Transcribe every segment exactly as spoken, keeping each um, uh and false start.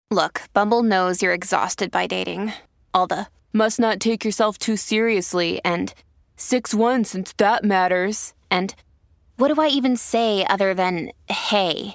Look, Bumble knows you're exhausted by dating. All the must not take yourself too seriously and six one since that matters. And what do I even say other than hey?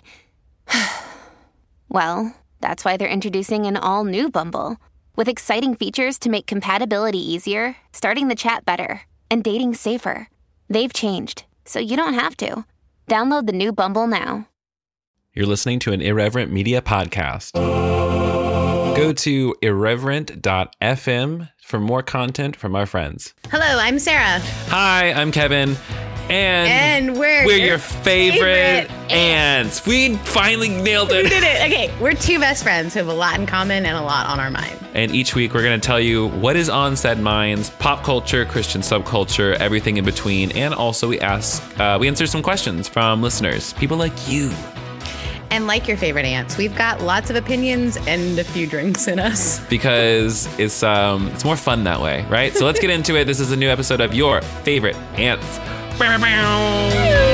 Well, that's why they're introducing an all-new Bumble with exciting features to make compatibility easier, starting the chat better, and dating safer. They've changed, so you don't have to. Download the new Bumble now. You're listening to an Irreverent Media podcast. Go to irreverent dot f m for more content from our friends. Hello, I'm Sarah. Hi, I'm Kevin. And, and we're, we're your, your favorite, favorite ants. ants. We finally nailed it. We did it. Okay, we're two best friends who have a lot in common and a lot on our mind. And each week we're going to tell you what is on said minds, pop culture, Christian subculture, everything in between. And also we ask, uh, we answer some questions from listeners, people like you. And like your favorite ants, we've got lots of opinions and a few drinks in us. Because it's um it's more fun that way, right? So let's get into it. This is a new episode of Your Favorite Ants. Bow, bow.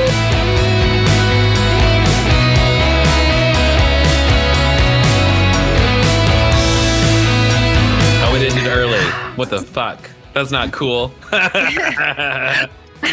Oh, it ended early. What the fuck? That's not cool. I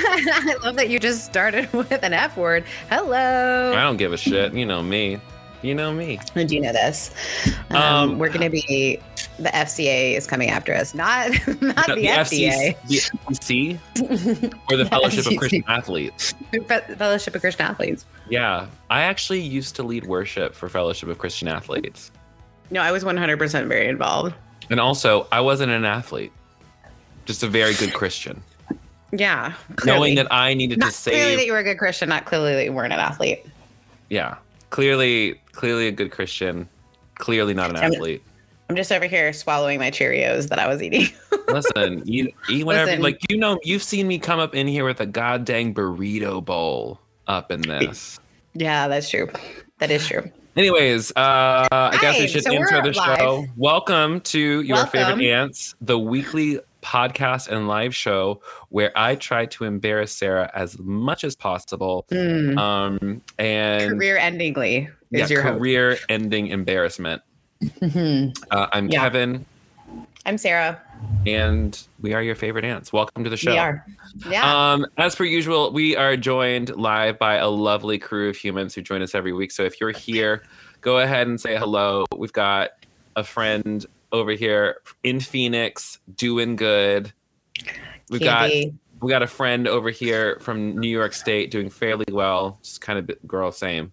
love that you just started with an F word. Hello. I don't give a shit. You know me. You know me. Did you know this? Um, um, we're going to be, the F C A is coming after us. Not not the, the F D A. The F C C? Or the Fellowship of Christian Athletes? Fellowship of Christian Athletes. Yeah. I actually used to lead worship for Fellowship of Christian Athletes. No, I was one hundred percent very involved. And also, I wasn't an athlete. Just a very good Christian. Yeah. Clearly. Knowing that I needed not to save. Clearly that you were a good Christian, not clearly that you weren't an athlete. Yeah. Clearly, clearly a good Christian. Clearly not an athlete. I'm just over here swallowing my Cheerios that I was eating. Listen, eat, eat whatever. Listen. Like, you know, you've seen me come up in here with a goddamn burrito bowl up in this. Yeah, that's true. That is true. Anyways, uh, I Hi, guess we should so intro the live. show. Welcome to Your Welcome. Favorite Ants, the weekly podcast and live show where I try to embarrass Sarah as much as possible. Mm. Um, and career-endingly is yeah, your career-ending embarrassment. Mm-hmm. Uh, I'm yeah. Kevin. I'm Sarah. And we are your favorite ants. Welcome to the show. We are. Yeah. Um, as per usual, we are joined live by a lovely crew of humans who join us every week. So if you're here, go ahead and say hello. We've got a friend over here in Phoenix doing good. We've got we got a friend over here from New York State doing fairly well. Just kind of girl, same.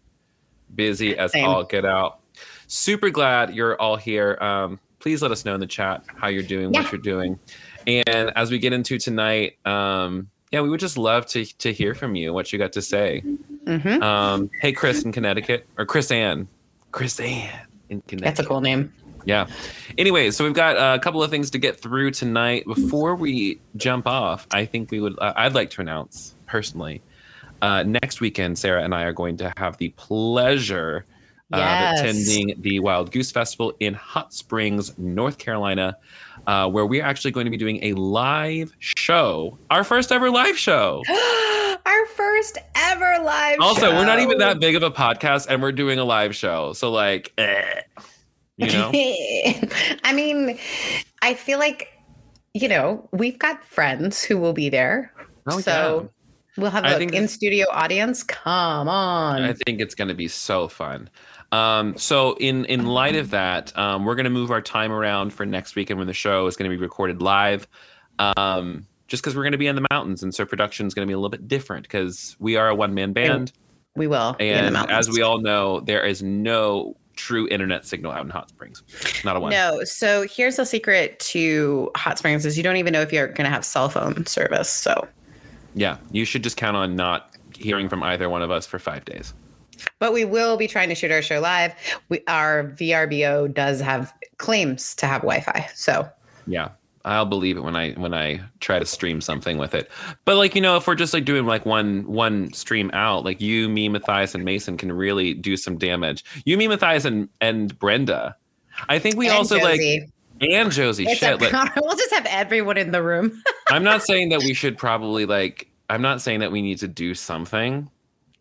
Busy as same. all get out. Super glad you're all here. Um, please let us know in the chat how you're doing, yeah. what you're doing. And as we get into tonight, um, yeah, we would just love to to hear from you, what you got to say. Mm-hmm. Um, hey, Chris in Connecticut, or Chris Ann. Chris Ann in Connecticut. That's a cool name. Yeah. Anyway, so we've got a couple of things to get through tonight. Before we jump off, I think we would, uh, I'd like to announce personally, uh, next weekend, Sarah and I are going to have the pleasure yes. of attending the Wild Goose Festival in Hot Springs, North Carolina, uh, where we're actually going to be doing a live show, our first ever live show. Our first ever live also, show. Also, we're not even that big of a podcast and we're doing a live show. So like, eh. You know? I mean, I feel like, you know, we've got friends who will be there. Oh, so yeah. we'll have an in-studio audience. Come on. I think it's going to be so fun. Um, so in, in light of that, um, we're going to move our time around for next weekend when the show is going to be recorded live. Um, just because we're going to be in the mountains. And so production is going to be a little bit different because we are a one-man band. We will. And as we all know, there is no true internet signal out in Hot Springs. Not a one. No. So here's the secret to Hot Springs is you don't even know if you're going to have cell phone service. So yeah, you should just count on not hearing from either one of us for five days. But we will be trying to shoot our show live. We, our V R B O does have claims to have Wi-Fi. So yeah, I'll believe it when I when I try to stream something with it. But like, you know, if we're just like doing like one one stream out, like you, me, Matthias, and Mason can really do some damage. You, me, Matthias, and and Brenda. I think we and also Josie. like and Josie. It's shit, a, like, we'll just have everyone in the room. I'm not saying that we should probably like. I'm not saying that we need to do something,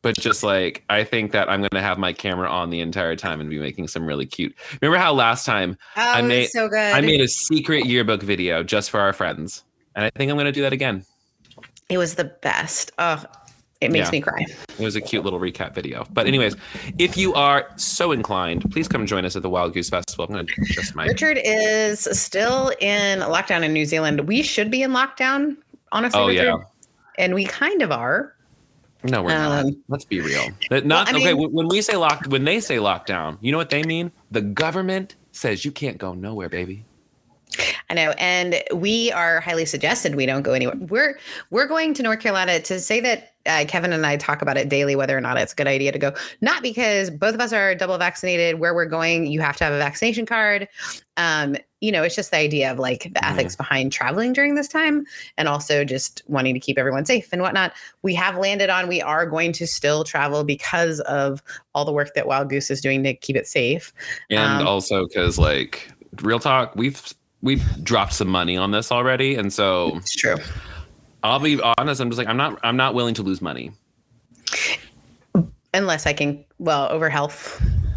But just like, I think that I'm going to have my camera on the entire time and be making some really cute. Remember how last time Oh, I it was made so good. I made a secret yearbook video just for our friends. And I think I'm going to do that again. It was the best. Oh, it makes Yeah. me cry. It was a cute little recap video. But anyways, if you are so inclined, please come join us at the Wild Goose Festival. I'm going to adjust my... Richard is still in lockdown in New Zealand. We should be in lockdown, honestly, Oh, Richard. yeah. And we kind of are. No, we're not. Um, Let's be real. That not well, I okay. mean- When we say lock, when they say lockdown, you know what they mean? The government says you can't go nowhere, baby. I know, and we are highly suggested we don't go anywhere. We're we're going to North Carolina to say that uh, Kevin and I talk about it daily, whether or not it's a good idea to go. Not because both of us are double vaccinated. Where we're going, you have to have a vaccination card. Um, you know, it's just the idea of like the ethics behind traveling during this time, and also just wanting to keep everyone safe and whatnot. We have landed on we are going to still travel because of all the work that Wild Goose is doing to keep it safe. And Um, also because, like, real talk, we've we've dropped some money on this already, and so It's true. I'll be honest. I'm just like I'm not I'm not willing to lose money. Unless I can, well, over health.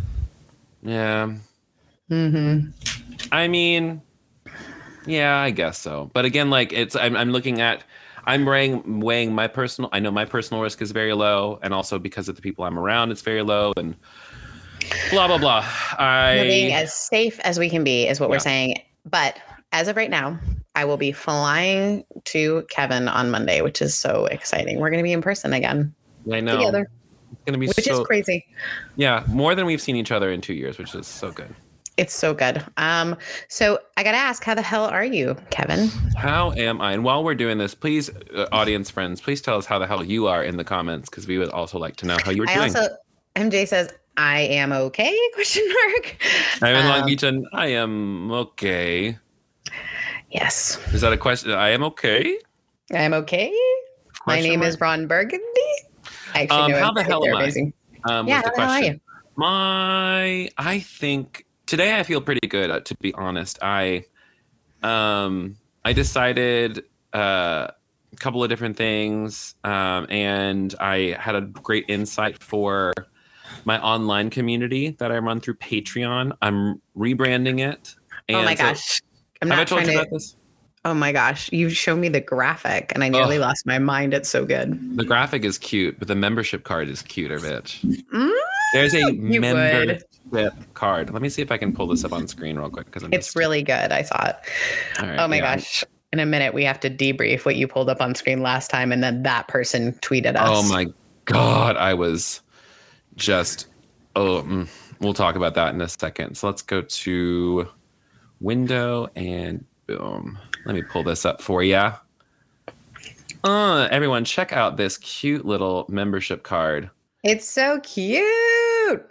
Yeah. Mm-hmm. I mean, yeah, I guess so. But again, like it's I'm I'm looking at I'm weighing weighing my personal I know my personal risk is very low, and also because of the people I'm around, it's very low, and blah blah blah. I We're being as safe as we can be is what Yeah. we're saying. But as of right now, I will be flying to Kevin on Monday, which is so exciting. We're going to be in person again I know together, it's gonna be which so is crazy. yeah more than we've seen each other in two years, which is so good. It's so good. Um, so I got to ask, how the hell are you, Kevin? How am I? And while we're doing this, please, uh, audience friends, please tell us how the hell you are in the comments, because we would also like to know how you were I doing. also, M J says, I am okay, question mark. I'm in Long Um, Beach, and I am okay. Yes, Is that a question? I am okay. I'm okay. My Question name mark? is Ron Burgundy. I actually Um, know how him. the hell They're am I? amazing. Um, Yeah, was the how the hell are question. you? My, I think today I feel pretty good. uh, To be honest, I, um, I decided uh, a couple of different things, um, and I had a great insight for my online community that I run through Patreon. I'm rebranding it. Oh my and so- gosh. I'm have I not told trying you to. about this? Oh my gosh. You showed me the graphic and I nearly Ugh. lost my mind. It's so good. The graphic is cute, but the membership card is cuter, bitch. Mm, There's a you membership card. Let me see if I can pull this up on screen real quick, because I'm it's just, really good. I saw it. all right, Oh my yeah. gosh. In a minute, we have to debrief what you pulled up on screen last time. And then that person tweeted us. Oh my god, I was just oh mm, we'll talk about that in a second. So let's go to window and boom. Let me pull this up for you. Uh, everyone, check out this cute little membership card. It's so cute.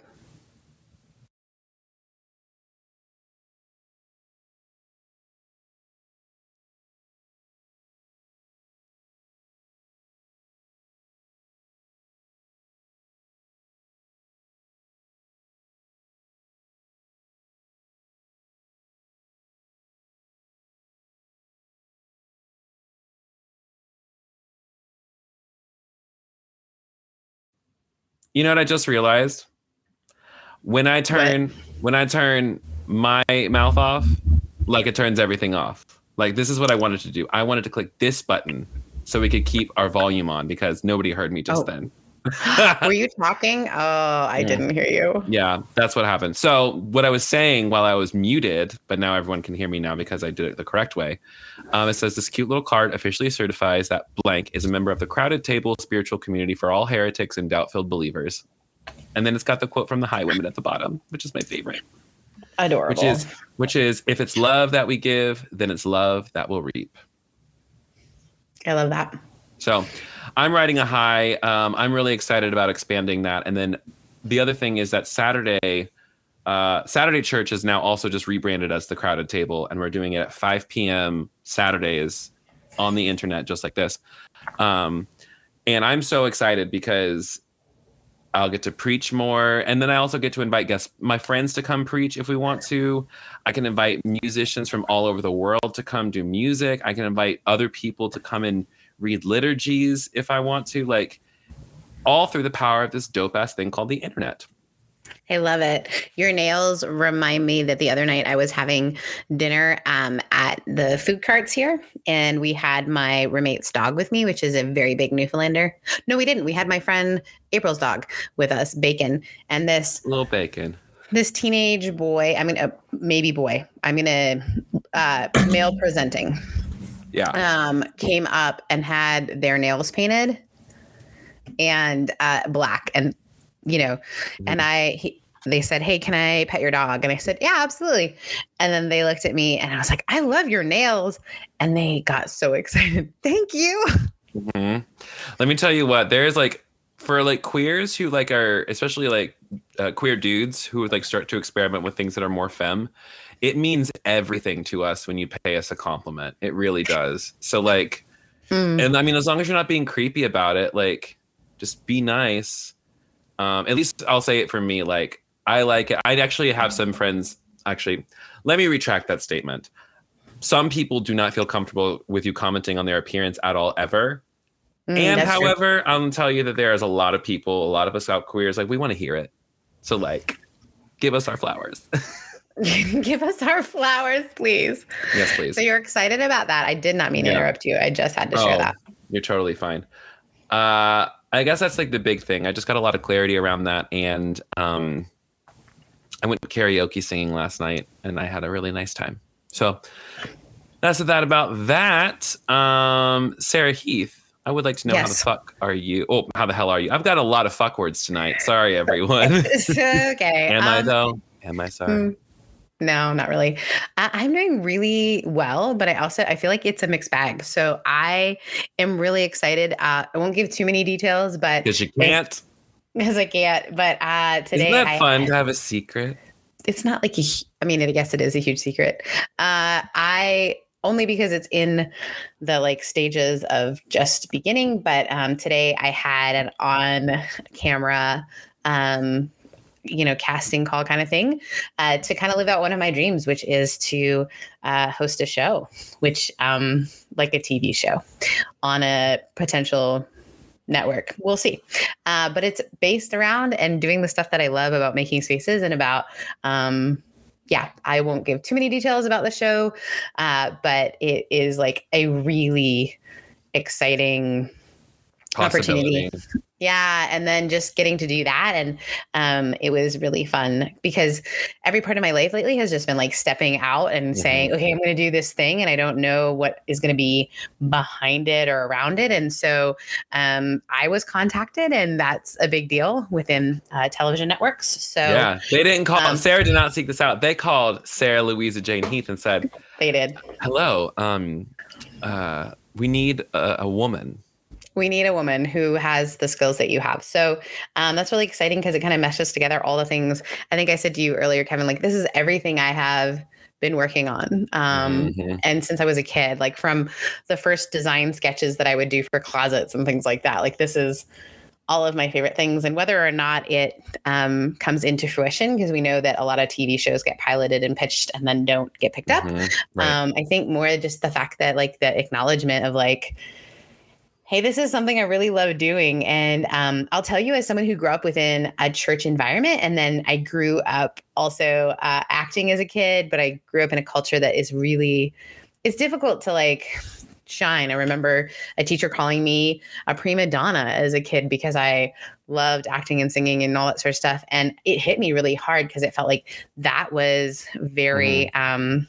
You know what I just realized? When I turn when I turn my mouth off, like it turns everything off. Like this is what I wanted to do. I wanted to click this button so we could keep our volume on, because nobody heard me just Oh. then. Were you talking? Oh, I Yeah. didn't hear you. Yeah, that's what happened. So what I was saying while I was muted, but now everyone can hear me now because I did it the correct way. Um, it says this cute little card officially certifies that blank is a member of the Crowded Table spiritual community for all heretics and doubt-filled believers. And then it's got the quote from the High Women at the bottom, which is my favorite. Adorable. Which is, which is, if it's love that we give, then it's love that will reap. I love that. So I'm riding a high. Um, I'm really excited about expanding that. And then the other thing is that Saturday, uh, Saturday Church is now also just rebranded as the Crowded Table. And we're doing it at five p.m. Saturdays on the internet, just like this. Um, and I'm so excited because I'll get to preach more. And then I also get to invite guests, my friends, to come preach if we want to. I can invite musicians from all over the world to come do music. I can invite other people to come and read liturgies if I want to. Like, all through the power of this dope ass thing called the internet. I love it. Your nails remind me that the other night I was having dinner um, at the food carts here, and we had my roommate's dog with me, which is a very big Newfoundlander. No, we didn't. We had my friend April's dog with us, Bacon, and this Little Bacon. This teenage boy. I mean, a maybe boy. I'm gonna uh, male presenting. Yeah. Um, came up and had their nails painted and uh, black and. You know, and I, he, they said, hey, can I pet your dog? And I said, yeah, absolutely. And then they looked at me and I was like, I love your nails. And they got so excited. Thank you. Mm-hmm. Let me tell you what, there's like, for like queers who like are, especially like uh, queer dudes who would like start to experiment with things that are more femme, it means everything to us when you pay us a compliment. It really does. So like, mm. and I mean, as long as you're not being creepy about it, like just be nice. Um, at least I'll say it for me. Like, I like it. I'd actually have some friends. Actually, let me retract that statement. Some people do not feel comfortable with you commenting on their appearance at all, ever. Mm, and however, true. I'll tell you that there is a lot of people, a lot of us out queers, like we want to hear it. So like, give us our flowers. Give us our flowers, please. Yes, please. So you're excited about that. I did not mean to yeah. interrupt you. I just had to oh, share that. You're totally fine. Uh, I guess that's like the big thing. I just got a lot of clarity around that. And um, I went karaoke singing last night and I had a really nice time. So that's that about that. Um, Sarah Heath, I would like to know yes. how the fuck are you? Oh, how the hell are you? I've got a lot of fuck words tonight. Sorry, everyone. It's okay. Am um, I though? Am I sorry? Mm, no, not really. I- I'm doing really well, but I also, I feel like it's a mixed bag. So I am really excited. Uh, I won't give too many details, but because you can't. Because I can't. But uh, today, isn't that I, fun to have a secret? It's not like a, I mean, I guess it is a huge secret. Uh, I only because it's in the like stages of just beginning. But um, today I had an on camera. Um, you know, casting call kind of thing uh, to kind of live out one of my dreams, which is to uh, host a show, which um, like a T V show on a potential network. We'll see. Uh, but it's based around and doing the stuff that I love about making spaces and about, um, yeah, I won't give too many details about the show, uh, but it is like a really exciting opportunity. Yeah. And then just getting to do that. And um, it was really fun because every part of my life lately has just been like stepping out and mm-hmm. saying, okay, I'm going to do this thing. And I don't know what is going to be behind it or around it. And so um, I was contacted, and that's a big deal within uh, television networks. So yeah, they didn't call, um, Sarah did not seek this out. They called Sarah Louisa Jane Heath and said, they did. Hello. Um, uh, we need a, a woman. We need a woman who has the skills that you have. So um, that's really exciting because it kind of meshes together all the things. I think I said to you earlier, Kevin, like this is everything I have been working on. Um, mm-hmm. And since I was a kid, like from the first design sketches that I would do for closets and things like that, like this is all of my favorite things. And whether or not it um, comes into fruition, because we know that a lot of T V shows get piloted and pitched and then don't get picked up. Mm-hmm. Right. Um, I think more just the fact that like the acknowledgement of like, hey, this is something I really love doing. And um, I'll tell you, as someone who grew up within a church environment, and then I grew up also uh, acting as a kid, but I grew up in a culture that is really, it's difficult to like shine. I remember a teacher calling me a prima donna as a kid because I loved acting and singing and all that sort of stuff. And it hit me really hard because it felt like that was very, mm-hmm. um,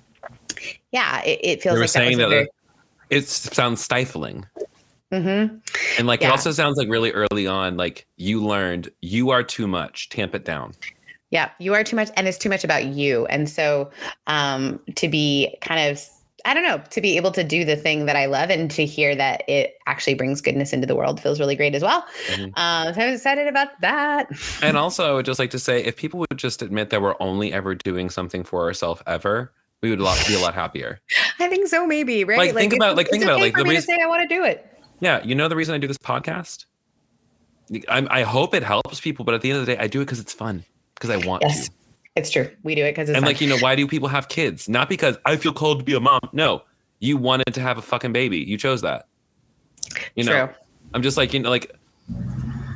yeah, it, it feels they were like saying that, that very- it sounds stifling. Mm-hmm. And like, yeah. it also sounds like really early on, like you learned you are too much, tamp it down. Yeah, you are too much. And it's too much about you. And so um, to be kind of, I don't know, to be able to do the thing that I love and to hear that it actually brings goodness into the world feels really great as well. Mm-hmm. Uh, so I'm excited about that. And also I would just like to say, if people would just admit that we're only ever doing something for ourselves ever, we would a lot, be a lot happier. I think so, maybe, right? Like, like think about, like, think about, okay like, for the me reason to say I want to do it. Yeah, you know the reason I do this podcast? I, I hope it helps people, but at the end of the day, I do it because it's fun, because I want yes, to. It's true. We do it because it's and fun. like, you know, why do people have kids? Not because I feel called to be a mom. No, you wanted to have a fucking baby. You chose that. You know, true. I'm just like, you know, like,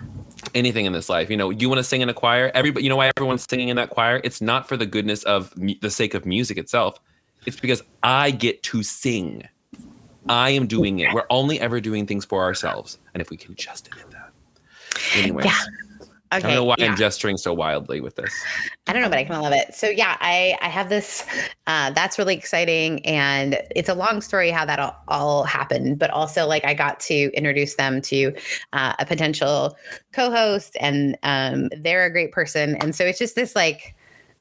anything in this life. You know, you want to sing in a choir. Everybody, you know why everyone's singing in that choir? It's not for the goodness of mu- the sake of music itself. It's because I get to sing. I am doing it. We're only ever doing things for ourselves. And if we can just admit that. Anyways. Yeah. Okay, I don't know why yeah. I'm gesturing so wildly with this. I don't know, but I kind of love it. So yeah, I, I have this, uh, that's really exciting. And it's a long story how that all, all happened, but also like I got to introduce them to uh, a potential co-host, and um, they're a great person. And so it's just this like,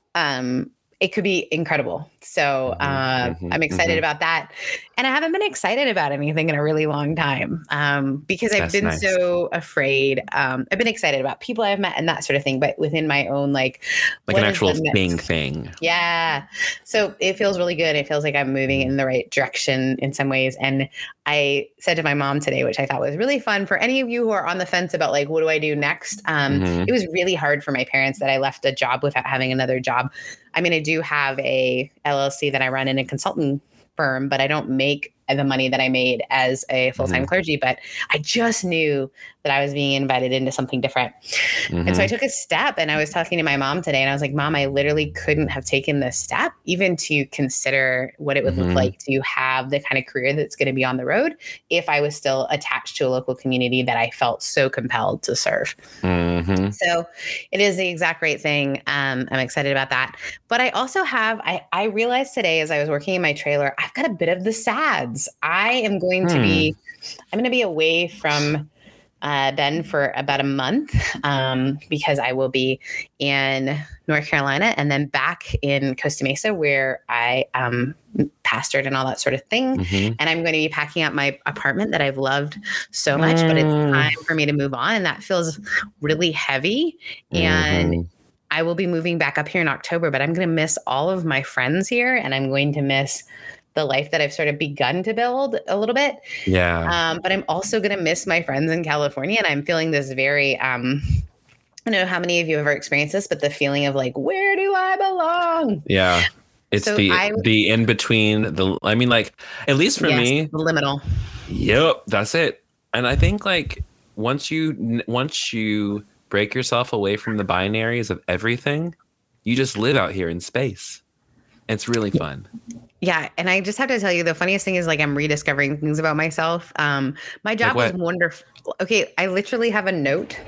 um, it could be incredible. So uh, mm-hmm, I'm excited mm-hmm. about that. And I haven't been excited about anything in a really long time um, because I've That's been nice. so afraid. Um, I've been excited about people I've met and that sort of thing, but within my own, like, Like what an is actual the next- thing thing. Yeah. So it feels really good. It feels like I'm moving in the right direction in some ways. And I said to my mom today, which I thought was really fun for any of you who are on the fence about like, what do I do next? Um, Mhm. It was really hard for my parents that I left a job without having another job. I mean, I do have a L L C that I run in a consulting firm, but I don't make the money that I made as a full-time Mhm. clergy, but I just knew that I was being invited into something different. And so I Mhm. took a step, and I was talking to my mom today, and I was like, Mom, I literally couldn't have taken this step even to consider what it would Mhm. look like to have the kind of career that's going to be on the road if I was still attached to a local community that I felt so compelled to serve. Mhm. So it is the exact right thing. Um, I'm excited about that. But I also have, I, I realized today as I was working in my trailer, I've got a bit of the sads. I am going to be, I'm going to be away from uh, Ben for about a month um, because I will be in North Carolina and then back in Costa Mesa where I um, pastored and all that sort of thing. Mhm. And I'm going to be packing up my apartment that I've loved so much, but it's Mm. time for me to move on. And that feels really heavy. And Mhm. I will be moving back up here in October, but I'm going to miss all of my friends here, and I'm going to miss the life that I've sort of begun to build a little bit. Yeah. Um, but I'm also going to miss my friends in California. And I'm feeling this very, um, I don't know how many of you have ever experienced this, but the feeling of like, where do I belong? Yeah. It's So the I- the in between the I mean like at least for Yes, me, the liminal. yep, that's it. And I think like once you once you break yourself away from the binaries of everything, you just live out here in space. It's really fun. Yeah. And I just have to tell you, the funniest thing is like I'm rediscovering things about myself. Um, my job Like was what? wonderful. Okay. I literally have a note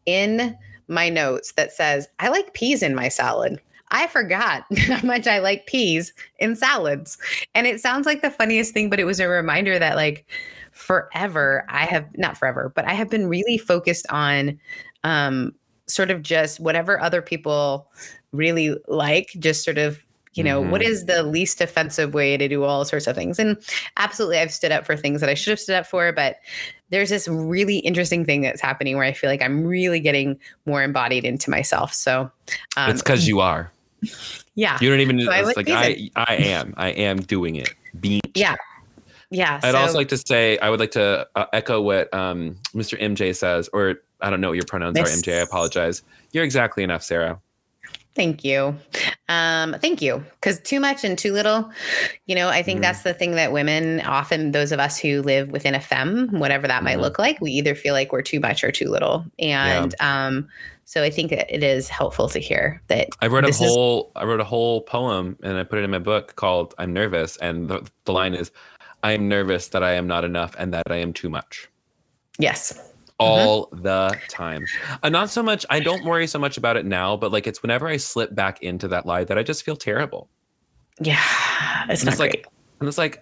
in my notes that says, I like peas in my salad. I forgot how much I like peas in salads. And it sounds like the funniest thing, but it was a reminder that like forever, I have not forever, but I have been really focused on um, sort of just whatever other people really like, just sort of, you know, Mhm. what is the least offensive way to do all sorts of things? And absolutely, I've stood up for things that I should have stood up for, but there's this really interesting thing that's happening where I feel like I'm really getting more embodied into myself. So um, It's because you are. yeah, You don't even So I it's like like peas I I am. I am doing it. Beach. yeah, yeah. I'd so, also like to say, I would like to uh, echo what um, Mister M J says, or I don't know what your pronouns Miss- are, M J. I apologize. You're exactly enough, Sarah. Thank you. Um, thank you. Because too much and too little, you know, I think Mhm. that's the thing that women, often those of us who live within a femme, whatever that might Mhm. look like, we either feel like we're too much or too little. And um, so I think that it is helpful to hear that. I wrote a this is- whole I wrote a whole poem and I put it in my book called "I'm Nervous," and the, the line is, "I am nervous that I am not enough and that I am too much." Yes. All the time. Uh, not so much. I don't worry so much about it now, but like it's whenever I slip back into that lie that I just feel terrible. Yeah. It's And not it's like, great. and it's like,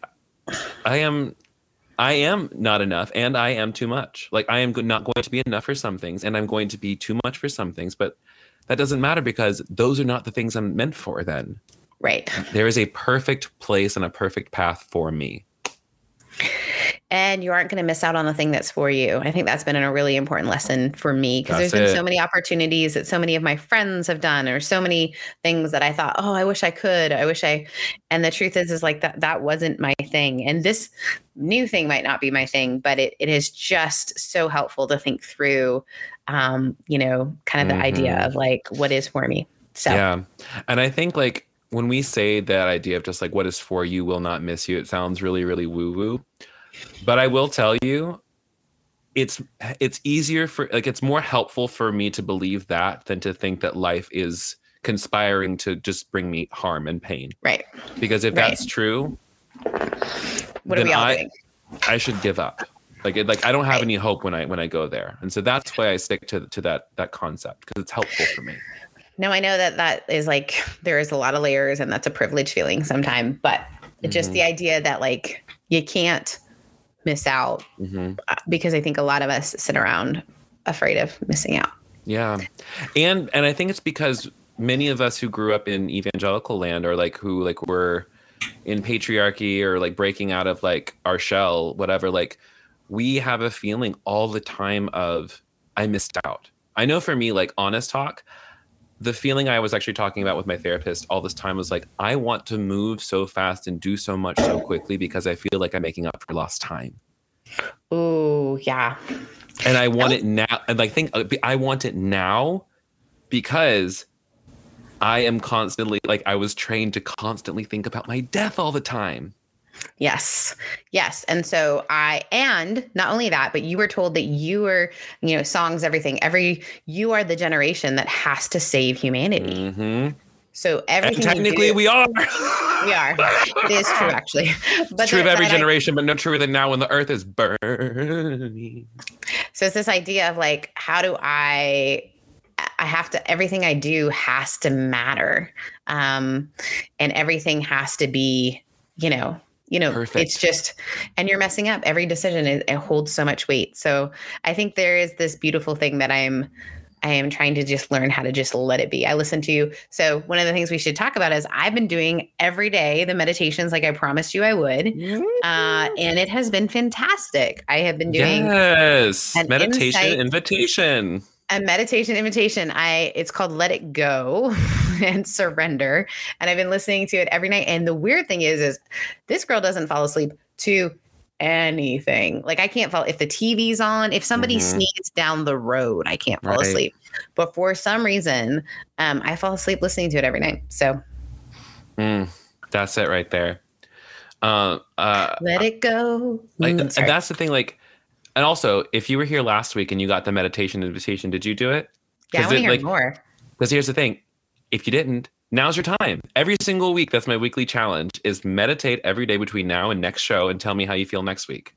I am, I am not enough, and I am too much. Like I am go- not going to be enough for some things, and I'm going to be too much for some things. But that doesn't matter because those are not the things I'm meant for. Then Right. there is a perfect place and a perfect path for me. And you aren't going to miss out on the thing that's for you. I think that's been a really important lesson for me because there's That's been it. so many opportunities that so many of my friends have done, or so many things that I thought, oh, I wish I could. I wish I. And the truth is, is like that that wasn't my thing. And this new thing might not be my thing, but it it is just so helpful to think through, um, you know, kind of the Mhm. idea of like what is for me. So Yeah. And I think like when we say that idea of just like what is for you will not miss you, it sounds really, really woo woo. But I will tell you, it's it's easier for like it's more helpful for me to believe that than to think that life is conspiring to just bring me harm and pain. Right. Because if right. that's true, what are we all I, doing? I should give up. Like it, like I don't have right. any hope when I when I go there, and so that's why I stick to to that that concept because it's helpful for me. No, I know that that is like there is a lot of layers, and that's a privilege feeling sometimes. But mm-hmm. just the idea that like you can't miss out mm-hmm. because I think a lot of us sit around afraid of missing out. Yeah, and and I think it's because many of us who grew up in evangelical land or like who like were in patriarchy or like breaking out of like our shell, whatever, like we have a feeling all the time of I missed out. I know for me, like honest talk, the feeling I was actually talking about with my therapist all this time was like, I want to move so fast and do so much so quickly because I feel like I'm making up for lost time. Oh, yeah. And I want it now. And I think I want it now because I am constantly like I was trained to constantly think about my death all the time. Yes. Yes. And so I, and not only that, but you were told that you were, you know, songs, everything, every, you are the generation that has to save humanity. Mm-hmm. So everything. And technically do, we are. We are. It is true, actually. But it's true the, of every that generation, I, but no truer than now when the earth is burning. So it's this idea of like, how do I, I have to, everything I do has to matter. Um, and everything has to be, you know, you know, Perfect. It's just, and you're messing up every decision. It, it holds so much weight. So I think there is this beautiful thing that I'm, I am trying to just learn how to just let it be. I listen to you. So one of the things we should talk about is I've been doing every day the meditations like I promised you I would. Mm-hmm. Uh, and it has been fantastic. I have been doing yes, an meditation insight, invitation. A meditation invitation. I it's called Let It Go and Surrender. And I've been listening to it every night. And the weird thing is, is this girl doesn't fall asleep to anything. Like I can't fall if the T V's on, if somebody mm-hmm. sneezes down the road, I can't fall right. asleep. But for some reason, um, I fall asleep listening to it every night. So mm, that's it right there. Uh, uh, Let it go. Like, and that's the thing. Like, and also, if you were here last week and you got the meditation invitation, did you do it? Yeah, I want to hear like, more. Because here's the thing: if you didn't, now's your time. Every single week, that's my weekly challenge: is meditate every day between now and next show, and tell me how you feel next week.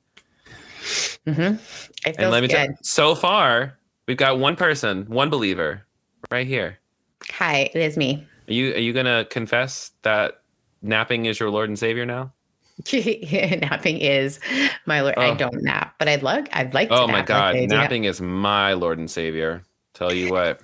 Mm-hmm. It feels and let me good. tell you, so far, we've got one person, one believer, right here. Hi, it is me. Are you are you gonna confess that napping is your Lord and Savior now? Napping is my Lord. Oh. I don't nap, but I'd like I'd like to. Oh nap my God, like napping is my Lord and Savior. Tell you what.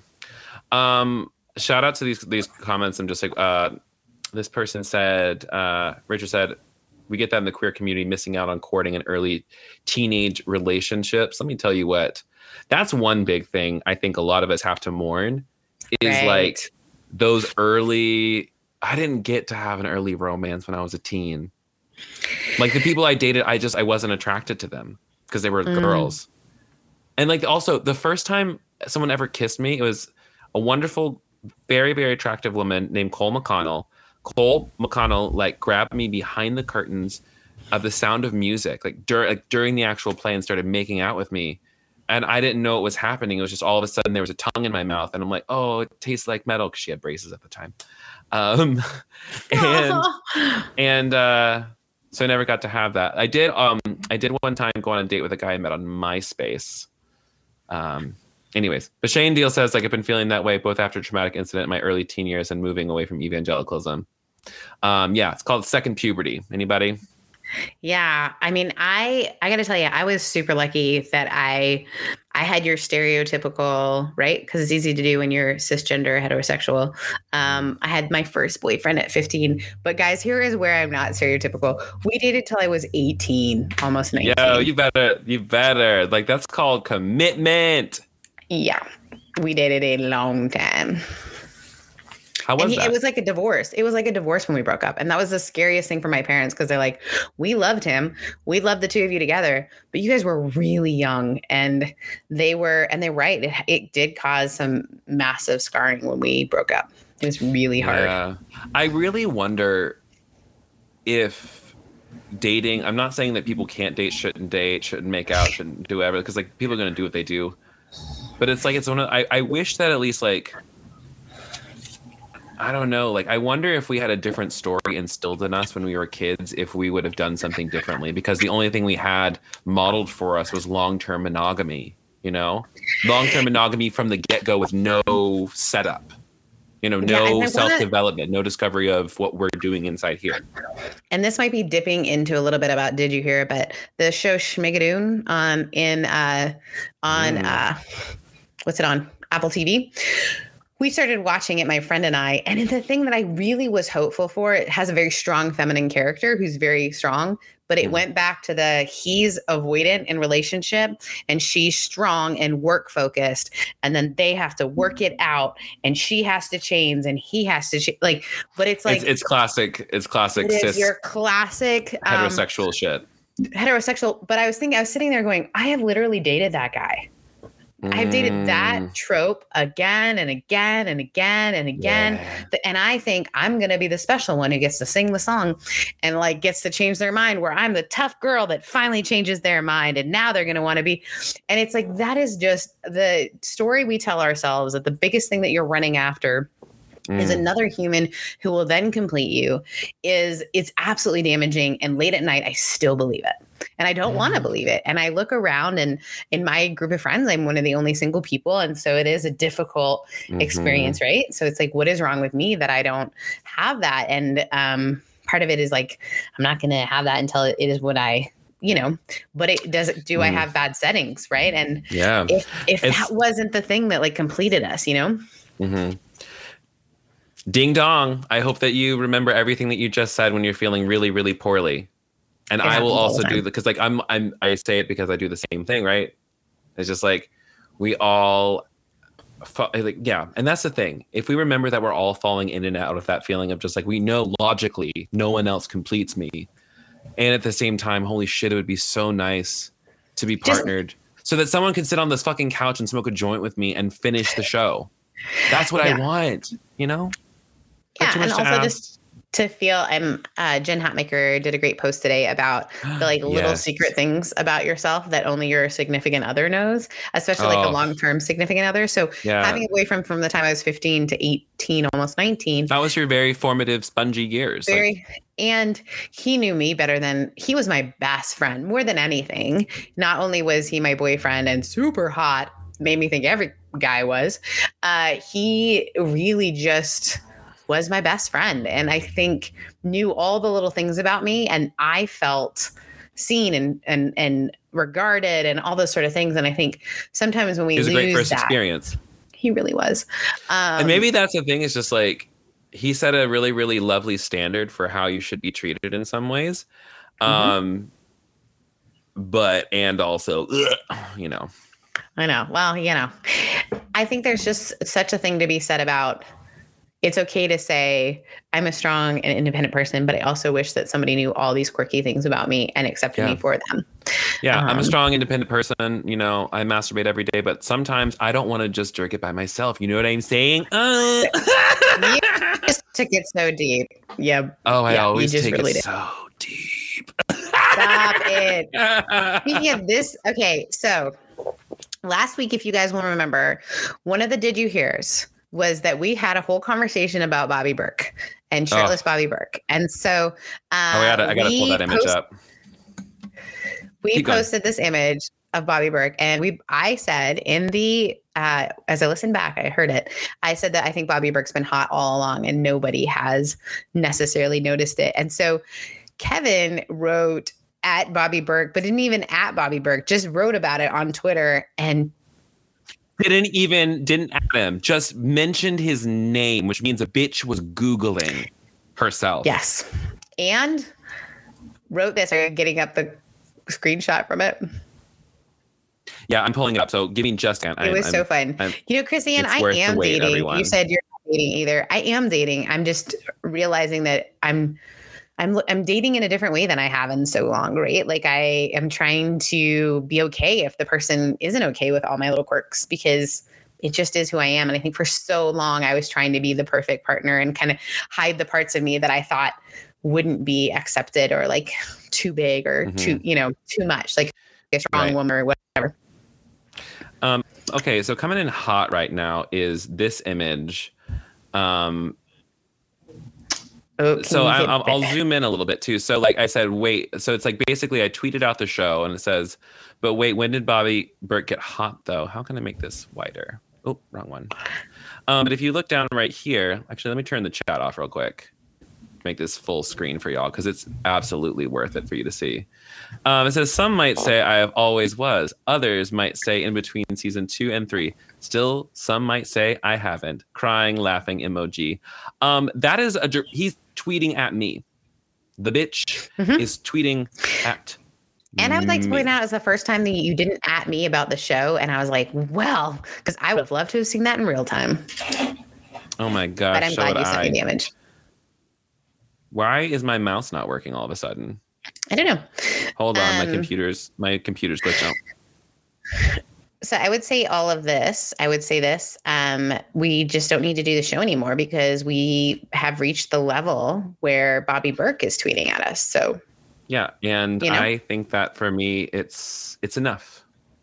Um, shout out to these these comments. I'm just like, uh, this person said, uh, Richard said, we get that in the queer community, missing out on courting and early teenage relationships. Let me tell you what, that's one big thing I think a lot of us have to mourn is right. like those early. I didn't get to have an early romance when I was a teen. Like the people I dated, I just I wasn't attracted to them because they were mm. girls. And like also the first time someone ever kissed me, it was a wonderful, very, very attractive woman named Cole McConnell. Cole McConnell like grabbed me behind the curtains of The Sound of Music, like, dur- like during the actual play and started making out with me. And I didn't know what was happening. It was just all of a sudden there was a tongue in my mouth. And I'm like, oh, it tastes like metal because she had braces at the time. Um, and, and, uh, so I never got to have that. I did. Um, I did one time go on a date with a guy I met on MySpace. Um, anyways, but Shane Deal says like I've been feeling that way both after a traumatic incident in my early teen years and moving away from evangelicalism. Um, yeah, it's called second puberty. Anybody? Yeah, I mean, I I got to tell you, I was super lucky that I I had your stereotypical, right? Because it's easy to do when you're cisgender, heterosexual. Um, I had my first boyfriend at fifteen, but guys, here is where I'm not stereotypical. We dated till I was eighteen, almost nineteen. Yo, you better, you better. Like that's called commitment. Yeah, we dated a long time. How was and he, that? It was like a divorce. It was like a divorce when we broke up. And that was the scariest thing for my parents because they're like, we loved him. We loved the two of you together. But you guys were really young. And they were, and they're right. It, it did cause some massive scarring when we broke up. It was really hard. Yeah. I really wonder if dating, I'm not saying that people can't date, shouldn't date, shouldn't make out, shouldn't do whatever, because like people are going to do what they do. But it's like, it's one of, I, I wish that at least like, I don't know, like I wonder if we had a different story instilled in us when we were kids, if we would have done something differently, because the only thing we had modeled for us was long-term monogamy, you know, long-term monogamy from the get-go with no setup. You know, no yeah, self-development, no discovery of what we're doing inside here. And this might be dipping into a little bit about Did You Hear It? But the show Schmigadoon um, in uh, on mm. uh, what's it on? Apple T V. We started watching it, my friend and I, and the thing that I really was hopeful for, it has a very strong feminine character who's very strong, but it mm. went back to the he's avoidant in relationship and she's strong and work focused, and then they have to work it out and she has to change and he has to ch- like, but it's like, it's, it's classic. It's classic. It cis, is your classic heterosexual um, shit. Heterosexual. But I was thinking, I was sitting there going, I have literally dated that guy. I've dated that trope again and again and again and again. Yeah. And I think I'm going to be the special one who gets to sing the song and like gets to change their mind, where I'm the tough girl that finally changes their mind. And now they're going to want to be. And it's like, that is just the story we tell ourselves, that the biggest thing that you're running after Mm. is another human who will then complete you. Is it's absolutely damaging. And late at night, I still believe it. And I don't mm. want to believe it. And I look around, and in my group of friends, I'm one of the only single people. And so it is a difficult mm-hmm. experience, right? So it's like, what is wrong with me that I don't have that? And um, part of it is like, I'm not going to have that until it is what I, you know, but it doesn't, do mm. I have bad settings, right? And yeah, if, if that wasn't the thing that like completed us, you know? Mm-hmm. Ding dong. I hope that you remember everything that you just said when you're feeling really, really poorly. And I will also do the, because like I'm, I'm, I say it because I do the same thing, right? It's just like, we all, like, yeah. And that's the thing. If we remember that we're all falling in and out of that feeling of just like, we know logically no one else completes me. And at the same time, holy shit, it would be so nice to be partnered just, so that someone can sit on this fucking couch and smoke a joint with me and finish the show. That's what yeah. I want, you know? Yeah, and also ask. just to feel, I'm uh, Jen Hatmaker did a great post today about the like yes. little secret things about yourself that only your significant other knows, especially oh. like a long-term significant other. So yeah. having a boyfriend from the time I was fifteen to eighteen, almost nineteen. That was your very formative, spongy years. Very, like. And he knew me better than, he was my best friend more than anything. Not only was he my boyfriend and super hot, made me think every guy was, uh, he really just was my best friend. And I think knew all the little things about me. And I felt seen and, and, and regarded and all those sort of things. And I think sometimes when we lose that. It was a great first that, experience. He really was. Um, and maybe that's the thing, is just like, he set a really, really lovely standard for how you should be treated in some ways. Mm-hmm. Um, but, and also, you know. I know. Well, you know, I think there's just such a thing to be said about, it's okay to say I'm a strong and independent person, but I also wish that somebody knew all these quirky things about me and accepted yeah. me for them. Yeah, um, I'm a strong, independent person. You know, I masturbate every day, but sometimes I don't want to just jerk it by myself. You know what I'm saying? Uh. You just took it so deep. Yeah. Oh, I yeah, always take really it did. so deep. Stop it. Speaking of this, okay, so last week, if you guys want to remember, one of the Did You Hears was that we had a whole conversation about Bobby Burke and shirtless oh. Bobby Burke. And so uh, oh, I gotta, I gotta pull that image post- up. We Keep posted going. this image of Bobby Burke, and we I said in the uh, as I listened back, I heard it. I said that I think Bobby Burke's been hot all along and nobody has necessarily noticed it. And so Kevin wrote at Bobby Burke, but didn't even at Bobby Burke, just wrote about it on Twitter and Didn't even, didn't add him, just mentioned his name, which means a bitch was Googling herself. Yes. And wrote this. Are you getting up the screenshot from it? Yeah, I'm pulling it up. So giving just Ann. It was I'm, so fun. I'm, you know, Chrissy, and I am dating. Everyone. You said you're not dating either. I am dating. I'm just realizing that I'm I'm I'm dating in a different way than I have in so long, right? Like I am trying to be okay if the person isn't okay with all my little quirks, because it just is who I am. And I think for so long I was trying to be the perfect partner and kind of hide the parts of me that I thought wouldn't be accepted or like too big or Mhm. too, you know, too much, like a strong Right. woman or whatever. Um, okay, so coming in hot right now is this image. Um, Oh, can so you I, get I'll, I'll that? zoom in a little bit too. So like I said, wait. So it's like basically I tweeted out the show and it says, but wait, when did Bobby Burke get hot though? How can I make this wider? Oh, wrong one. Um, but if you look down right here, actually, let me turn the chat off real quick. Make this full screen for y'all because it's absolutely worth it for you to see. Um, it says, some might say I have always was. Others might say in between season two and three. Still, some might say I haven't. Crying, laughing emoji. Um, that is a, he's tweeting at me. The bitch Mhm. is tweeting at And I would like to me. point out, it's the first time that you didn't at me about the show. And I was like, well, because I would have loved to have seen that in real time. Oh my gosh. But I'm so glad would you sent I. me the image. Why is my mouse not working all of a sudden? I don't know. Hold on, my Um, computer's my computer's glitched out. So I would say all of this. I would say this. Um, we just don't need to do the show anymore because we have reached the level where Bobby Burke is tweeting at us. So Yeah, and You know? I think that for me, it's it's enough.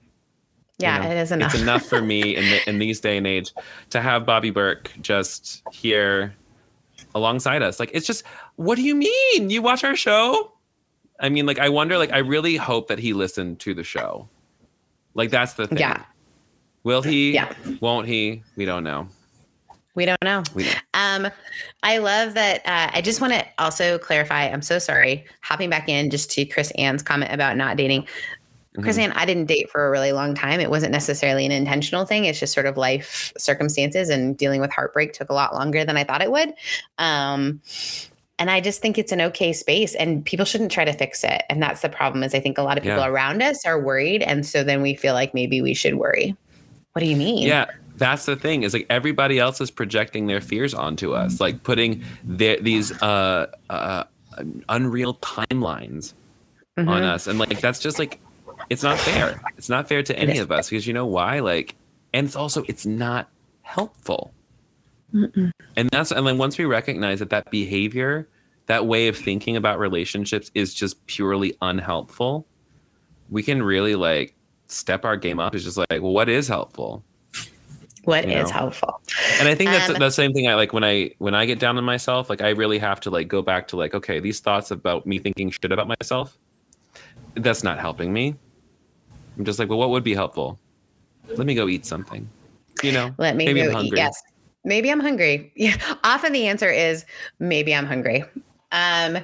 You yeah, know, it is enough. It's enough for me in the, in these day and age to have Bobby Burke just here alongside us. Like, it's just, what do you mean? You watch our show? I mean, like, I wonder, like, I really hope that he listened to the show. Like, that's the thing. Yeah. Will he? Yeah. Won't he? We don't know. We don't know. We don't. Um, I love that. Uh, I just want to also clarify. I'm so sorry. Hopping back in just to Chris Ann's comment about not dating. Chris Mhm. Ann, I didn't date for a really long time. It wasn't necessarily an intentional thing. It's just sort of life circumstances, and dealing with heartbreak took a lot longer than I thought it would. Um, and I just think it's an okay space, and people shouldn't try to fix it. And that's the problem. Is I think a lot of people Yeah. around us are worried, and so then we feel like maybe we should worry. What do you mean? Yeah, that's the thing. Is like everybody else is projecting their fears onto us, like putting their, these uh, uh, unreal timelines Mhm. on us, and like that's just like, it's not fair. It's not fair to any is. of us because you know why? Like, and it's also it's not helpful. Mm-mm. And that's and then once we recognize that that behavior, that way of thinking about relationships is just purely unhelpful, we can really like step our game up. It's just like, well, what is helpful? What You is know. helpful? And I think that's Um, the same thing I like when I when I get down on myself, like I really have to like go back to like, okay, these thoughts about me thinking shit about myself, that's not helping me. I'm just like, well, what would be helpful? Let me go eat something. You know? Let me maybe go I'm eat. hungry. Yes. Maybe I'm hungry. Yeah. Often the answer is maybe I'm hungry. Um,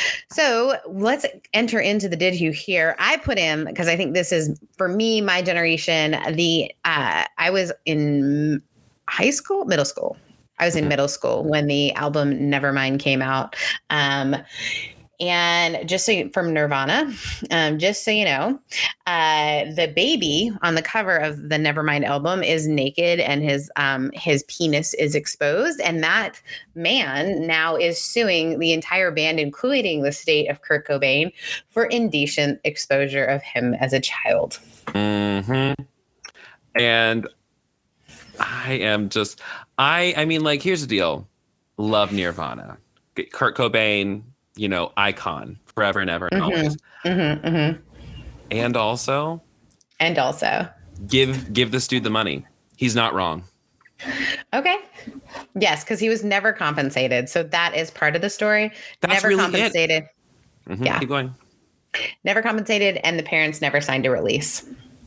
so let's enter into the did you hear. I put in, because I think this is for me, my generation, the uh I was in high school, middle school. I was in Mhm. middle school when the album Nevermind came out. Um And just so you, from Nirvana, um, just so you know, uh, the baby on the cover of the Nevermind album is naked and his um, his penis is exposed. And that man now is suing the entire band, including the state of Kurt Cobain, for indecent exposure of him as a child. hmm And I am just, I, I mean, like, here's the deal. Love Nirvana. Kurt Cobain, you know, icon forever and ever and Mhm. always. Mm-hmm, mm-hmm. And also And also, give, give this dude the money. He's not wrong. okay. Yes, because he was never compensated. So that is part of the story. That's never really it. compensated. Mhm, Yeah. Keep going. Never compensated, and the parents never signed a release.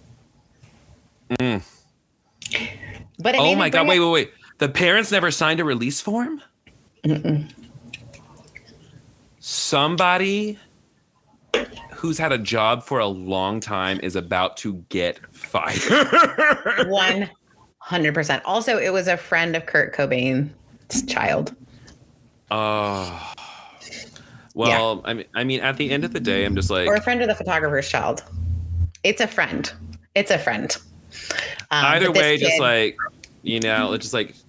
Mm. But it Oh made my me God. bring Wait, up- wait, wait. The parents never signed a release form? Mm-mm. Somebody who's had a job for a long time is about to get fired. one hundred percent. Also, it was a friend of Kurt Cobain's child. Oh. Well, I mean, I mean, at the end of the day, I'm just like, Or a friend of the photographer's child. It's a friend. It's a friend. Um, either but this way, just kid- like, you know, it's just like,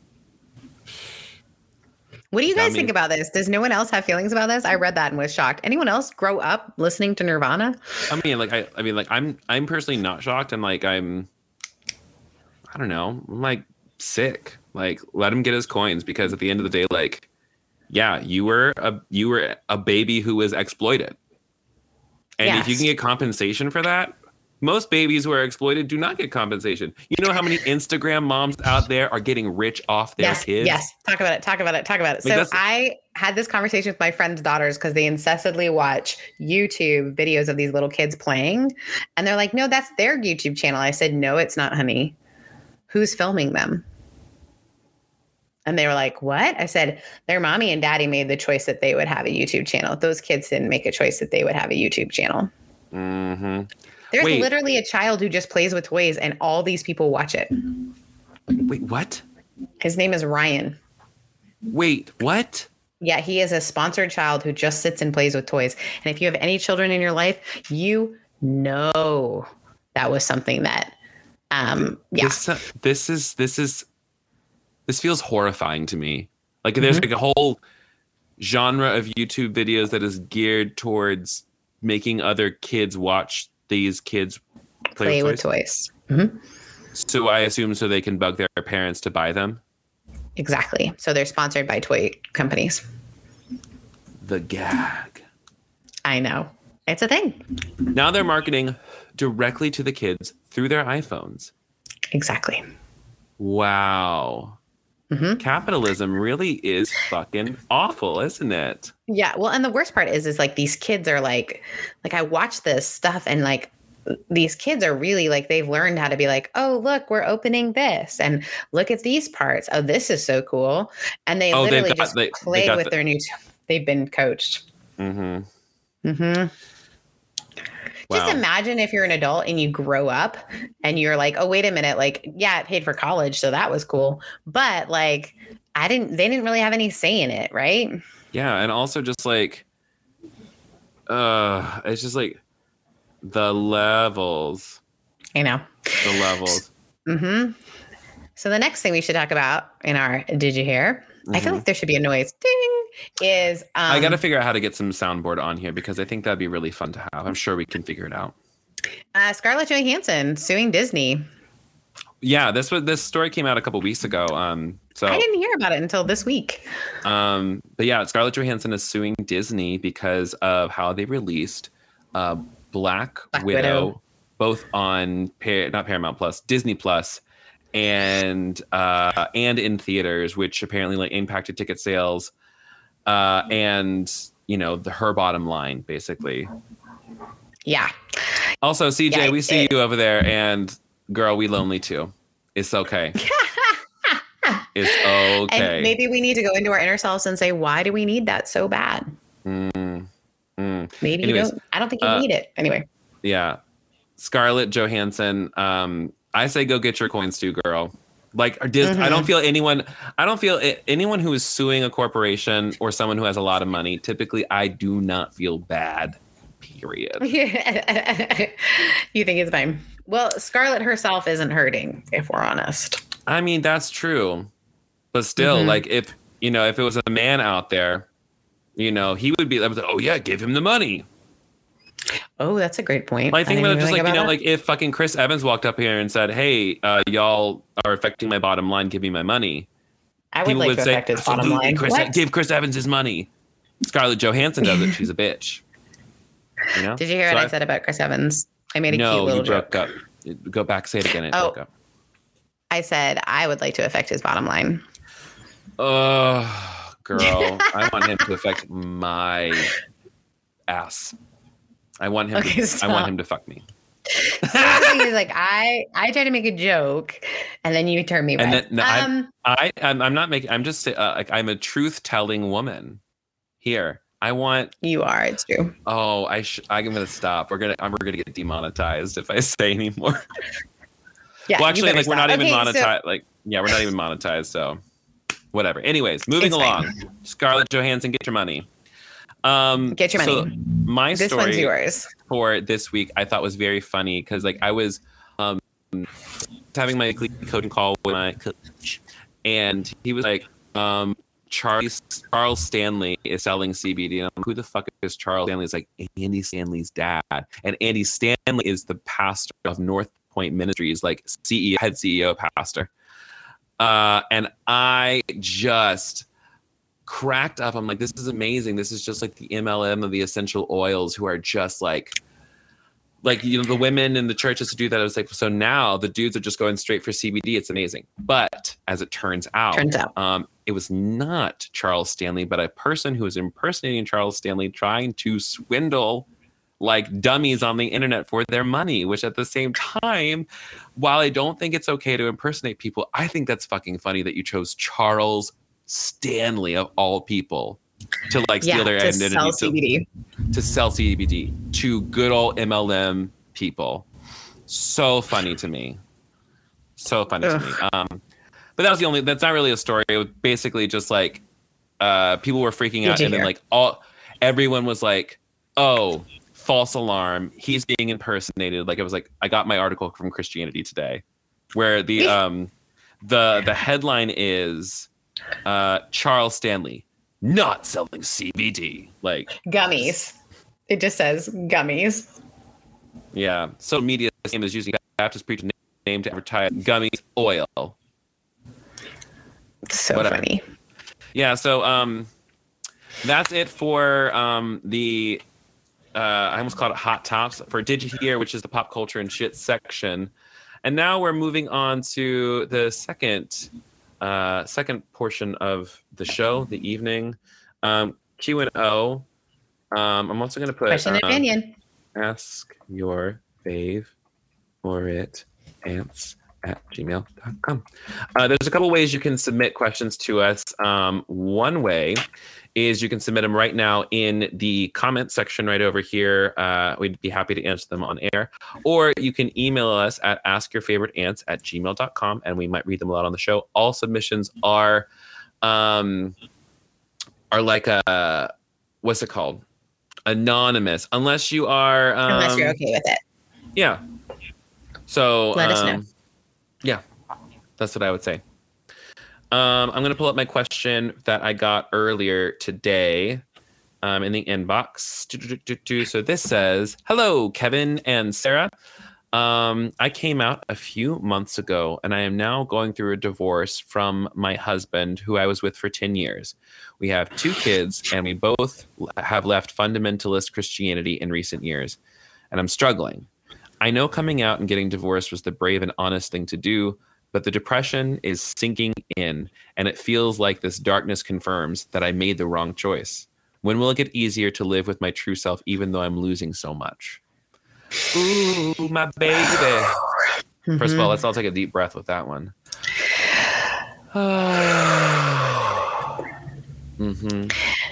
What do you guys dummy. think about this? Does no one else have feelings about this? I read that and was shocked. Anyone else grow up listening to Nirvana? I mean, like, I, I mean, like, I'm, I'm personally not shocked. And like, I'm, I don't know, I'm like sick. Like, let him get his coins because at the end of the day, like, yeah, you were a you were a baby who was exploited. And yes. if you can get compensation for that, most babies who are exploited do not get compensation. You know how many Instagram moms out there are getting rich off their yes, kids? Yes. Talk about it. Talk about it. Talk about it. Like so I had this conversation with my friend's daughters because they incessantly watch YouTube videos of these little kids playing. And they're like, no, that's their YouTube channel. I said, no, it's not, honey. Who's filming them? And they were like, what? I said, their mommy and daddy made the choice that they would have a YouTube channel. Those kids didn't make a choice that they would have a YouTube channel. Mm-hmm. There's Wait. literally a child who just plays with toys and all these people watch it. Wait, what? His name is Ryan. Wait, what? Yeah, he is a sponsored child who just sits and plays with toys. And if you have any children in your life, you know that was something that, um, yeah. This, uh, this is, this is, This feels horrifying to me. Like there's mm-hmm. like a whole genre of YouTube videos that is geared towards making other kids watch these kids play, play with toys. With toys. Mm-hmm. So I assume so they can bug their parents to buy them. Exactly. So they're sponsored by toy companies. The gag. I know. It's a thing. Now they're marketing directly to the kids through their iPhones. Exactly. Wow. Mm-hmm. Capitalism really is fucking awful, isn't it? Yeah. Well, and the worst part is, is like these kids are like, like I watch this stuff and like these kids are really like, they've learned how to be like, oh, look, we're opening this and look at these parts. Oh, this is so cool. And they oh, literally got, just they, play they with the, their new, t- they've been coached. Mm-hmm. Mm-hmm. Wow. Just imagine if you're an adult and you grow up and you're like, oh, wait a minute. Like, yeah, it paid for college. So that was cool. But like, I didn't, they didn't really have any say in it. Right. Yeah. And also just like, uh, it's just like the levels. I know. The levels. Mm-hmm. So the next thing we should talk about in our Did You Hear? Mm-hmm. I feel like there should be a noise. Ding. Is um, I got to figure out how to get some soundboard on here because I think that'd be really fun to have. I'm sure we can figure it out. Uh, Scarlett Johansson suing Disney. Yeah, this was this story came out a couple weeks ago. Um, so I didn't hear about it until this week. Um, but yeah, Scarlett Johansson is suing Disney because of how they released uh, Black, Black Widow, Widow, both on Par- not Paramount Plus, Disney Plus, and uh, and in theaters, which apparently like impacted ticket sales. Uh, and, you know, the, her bottom line, basically. Yeah. Also, C J, yeah, we see it, you over there. And, girl, we lonely, too. It's okay. It's okay. And maybe we need to go into our inner selves and say, why do we need that so bad? Mm, mm. Maybe Anyways, you don't. I don't think you uh, need it. Anyway. Yeah. Scarlett Johansson. Um, I say go get your coins, too, girl. Like, mm-hmm. I don't feel anyone, I don't feel it, anyone who is suing a corporation or someone who has a lot of money, typically, I do not feel bad, period. You think it's fine. Well, Scarlett herself isn't hurting, if we're honest. I mean, that's true. But still, mm-hmm. like, if, you know, if it was a man out there, you know, he would be like, oh, yeah, give him the money. Oh, that's a great point. Well, I think I about just like, you know, that. Like if fucking Chris Evans walked up here and said, hey, uh, y'all are affecting my bottom line. Give me my money. I would People like would to say, affect his bottom line. Chris, give Chris Evans his money. Scarlett Johansson does it. She's a bitch. You know? Did you hear so what I, I said about Chris Evans? I made a no, cute little you broke joke. Up. Go back, say it again. It oh, broke up. I said I would like to affect his bottom line. Oh, girl. I want him to affect my ass. I want him. Okay, to, I want him to fuck me. So the thing is, like I, I try to make a joke, and then you turn me red. And then, no, um, I, I, I'm, I'm not making. I'm just uh, like I'm a truth-telling woman. Here, I want. You are. It's true. Oh, I. Sh- I'm gonna stop. We're gonna. I'm. We're gonna get demonetized if I say anymore. Yeah. Well, actually, like stop. We're not even okay, monetized. So- like, yeah, we're not even monetized. So, whatever. Anyways, moving it's along. Fine. Scarlett Johansson, get your money. Um, Get your money. So my this story one's yours. For this week, I thought was very funny because, like, I was um, having my coaching call with my coach, and he was like, um, "Charles Charles Stanley is selling C B D." And I'm like, who the fuck is Charles Stanley? It's like Andy Stanley's dad, and Andy Stanley is the pastor of North Point Ministries, like C E O, head C E O pastor. Uh, and I just. cracked up. I'm like, this is amazing. This is just like the M L M of the essential oils who are just like, like, you know, the women in the churches to do that. I was like, so now the dudes are just going straight for C B D. It's amazing. But as it turns out, Turns out. Um, it was not Charles Stanley, but a person who was impersonating Charles Stanley trying to swindle like dummies on the internet for their money, which at the same time, while I don't think it's okay to impersonate people, I think that's fucking funny that you chose Charles Stanley of all people to like steal yeah, their to identity sell to, C B D. to sell C B D to good old M L M people. So funny to me. So funny Ugh. to me. Um, but that was the only, that's not really a story. It was basically just like uh, people were freaking Did out you and hear? then like all, everyone was like, oh, false alarm. He's being impersonated. Like it was like, I got my article from Christianity Today where the, um, the, the headline is uh, Charles Stanley not selling C B D. Like Gummies. It just says gummies. Yeah. So media name is using Baptist preacher name to advertise gummies oil. So Whatever. funny. Yeah. So um, that's it for um the uh I almost called it hot tops for Did You Hear, which is the pop culture and shit section, and now we're moving on to the second uh second portion of the show, the evening um Q and O. Um, I'm also going to put Question and uh, opinion. Ask your fave or it ants at gmail dot com. Uh, there's a couple ways you can submit questions to us. Um, one way is you can submit them right now in the comment section right over here. Uh, we'd be happy to answer them on air. Or you can email us at askyourfavoriteants at gmail dot com and we might read them a lot on the show. All submissions are um, are like a, what's it called? Anonymous, unless you are um, Unless you're okay with it. Yeah. So let um, us know. Yeah, that's what I would say. Um, I'm gonna pull up my question that I got earlier today um, in the inbox. So this says, "Hello, Kevin and Sarah. Um, I came out a few months ago, and I am now going through a divorce from my husband, who I was with for ten years. We have two kids, and we both have left fundamentalist Christianity in recent years, and I'm struggling. I know coming out and getting divorced was the brave and honest thing to do, but the depression is sinking in, and it feels like this darkness confirms that I made the wrong choice. When will it get easier to live with my true self, even though I'm losing so much?" Ooh, my baby. Mm-hmm. First of all, let's all take a deep breath with that one. mm-hmm.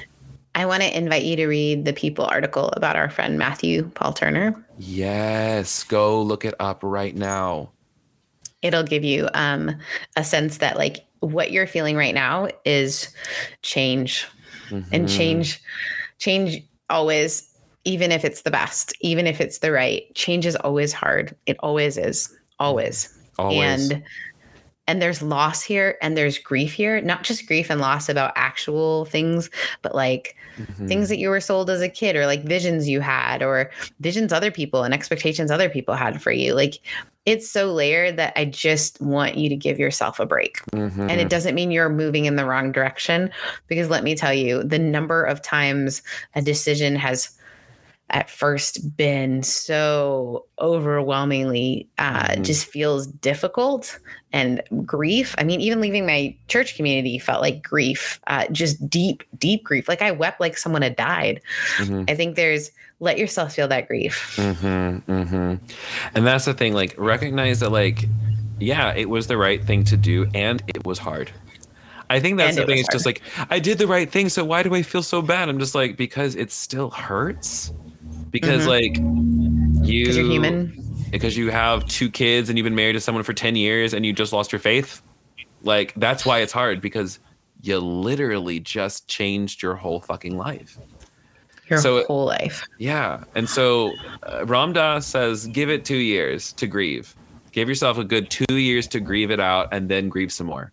I want to invite you to read the People article about our friend Matthew Paul Turner. Yes, go look it up right now. It'll give you um, a sense that like what you're feeling right now is change, mm-hmm. and change, change always. Even if it's the best, even if it's the right, change is always hard. It always is. Always. Always. And and there's loss here and there's grief here, not just grief and loss about actual things, but like mm-hmm. things that you were sold as a kid, or like visions you had, or visions other people and expectations other people had for you. Like it's so layered that I just want you to give yourself a break. Mm-hmm. And it doesn't mean you're moving in the wrong direction, because let me tell you, the number of times a decision has at first been so overwhelmingly uh, mm-hmm. just feels difficult and grief. I mean, even leaving my church community felt like grief, uh, just deep, deep grief. Like I wept like someone had died. Mm-hmm. I think there's, let yourself feel that grief. Mm-hmm, mm-hmm. And that's the thing, like recognize that like, yeah, it was the right thing to do and it was hard. I think that's and the thing. It's hard. Just like, I did the right thing, so why do I feel so bad? I'm just like, because it still hurts. Because mm-hmm. like you, you're human. Because you have two kids and you've been married to someone for ten years and you just lost your faith. Like that's why it's hard, because you literally just changed your whole fucking life. Your so, whole life. Yeah. And so uh, Ram Dass says, give it two years to grieve. Give yourself a good two years to grieve it out and then grieve some more.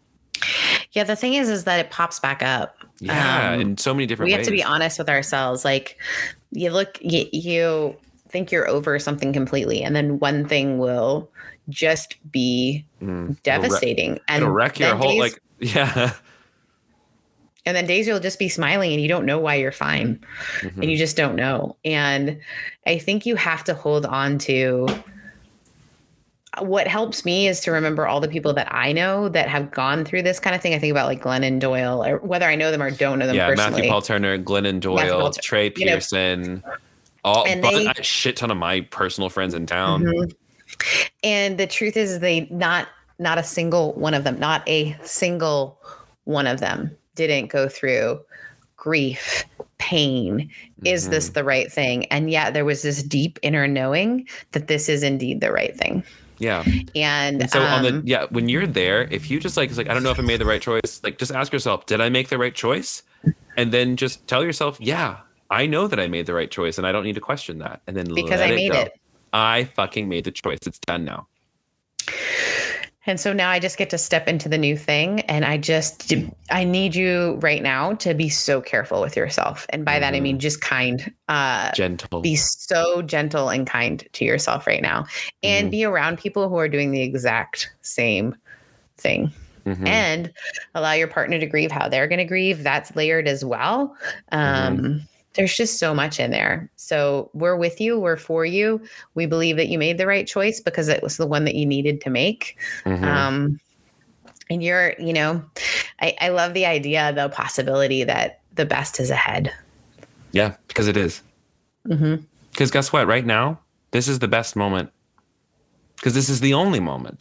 Yeah. The thing is, is that it pops back up. Yeah. Um, in so many different we ways. We have to be honest with ourselves. Like you look, you, you think you're over something completely, and then one thing will just be mm, devastating. It'll wreck, and it'll wreck your whole, days, like, yeah. And then days you'll just be smiling and you don't know why you're fine. Mm-hmm. And you just don't know. And I think you have to hold on to what helps me is to remember all the people that I know that have gone through this kind of thing. I think about like Glennon Doyle, or whether I know them or don't know them yeah, personally. Matthew Paul Turner, Glennon Doyle, Trey Pearson, you know, all and they, a shit ton of my personal friends in town. Mm-hmm. And the truth is they not, not a single one of them, not a single one of them didn't go through grief, pain. Mm-hmm. Is this the right thing? And yet there was this deep inner knowing that this is indeed the right thing. Yeah. And, and so um, on the, yeah, when you're there, if you just like, it's like, I don't know if I made the right choice, like just ask yourself, did I make the right choice? And then just tell yourself, yeah, I know that I made the right choice and I don't need to question that. And then because let I it made go. it. I fucking made the choice. It's done now. And so now I just get to step into the new thing. And I just, I need you right now to be so careful with yourself. And by mm-hmm. that, I mean, just kind, uh, gentle, be so gentle and kind to yourself right now and mm-hmm. be around people who are doing the exact same thing. Mm-hmm. And allow your partner to grieve how they're going to grieve. That's layered as well. Um, mm-hmm. There's just so much in there. So we're with you. We're for you. We believe that you made the right choice because it was the one that you needed to make. Mm-hmm. Um, and you're, you know, I, I love the idea, the possibility that the best is ahead. Yeah, because it is. Mm-hmm. Because guess what? Right now, this is the best moment. Because this is the only moment.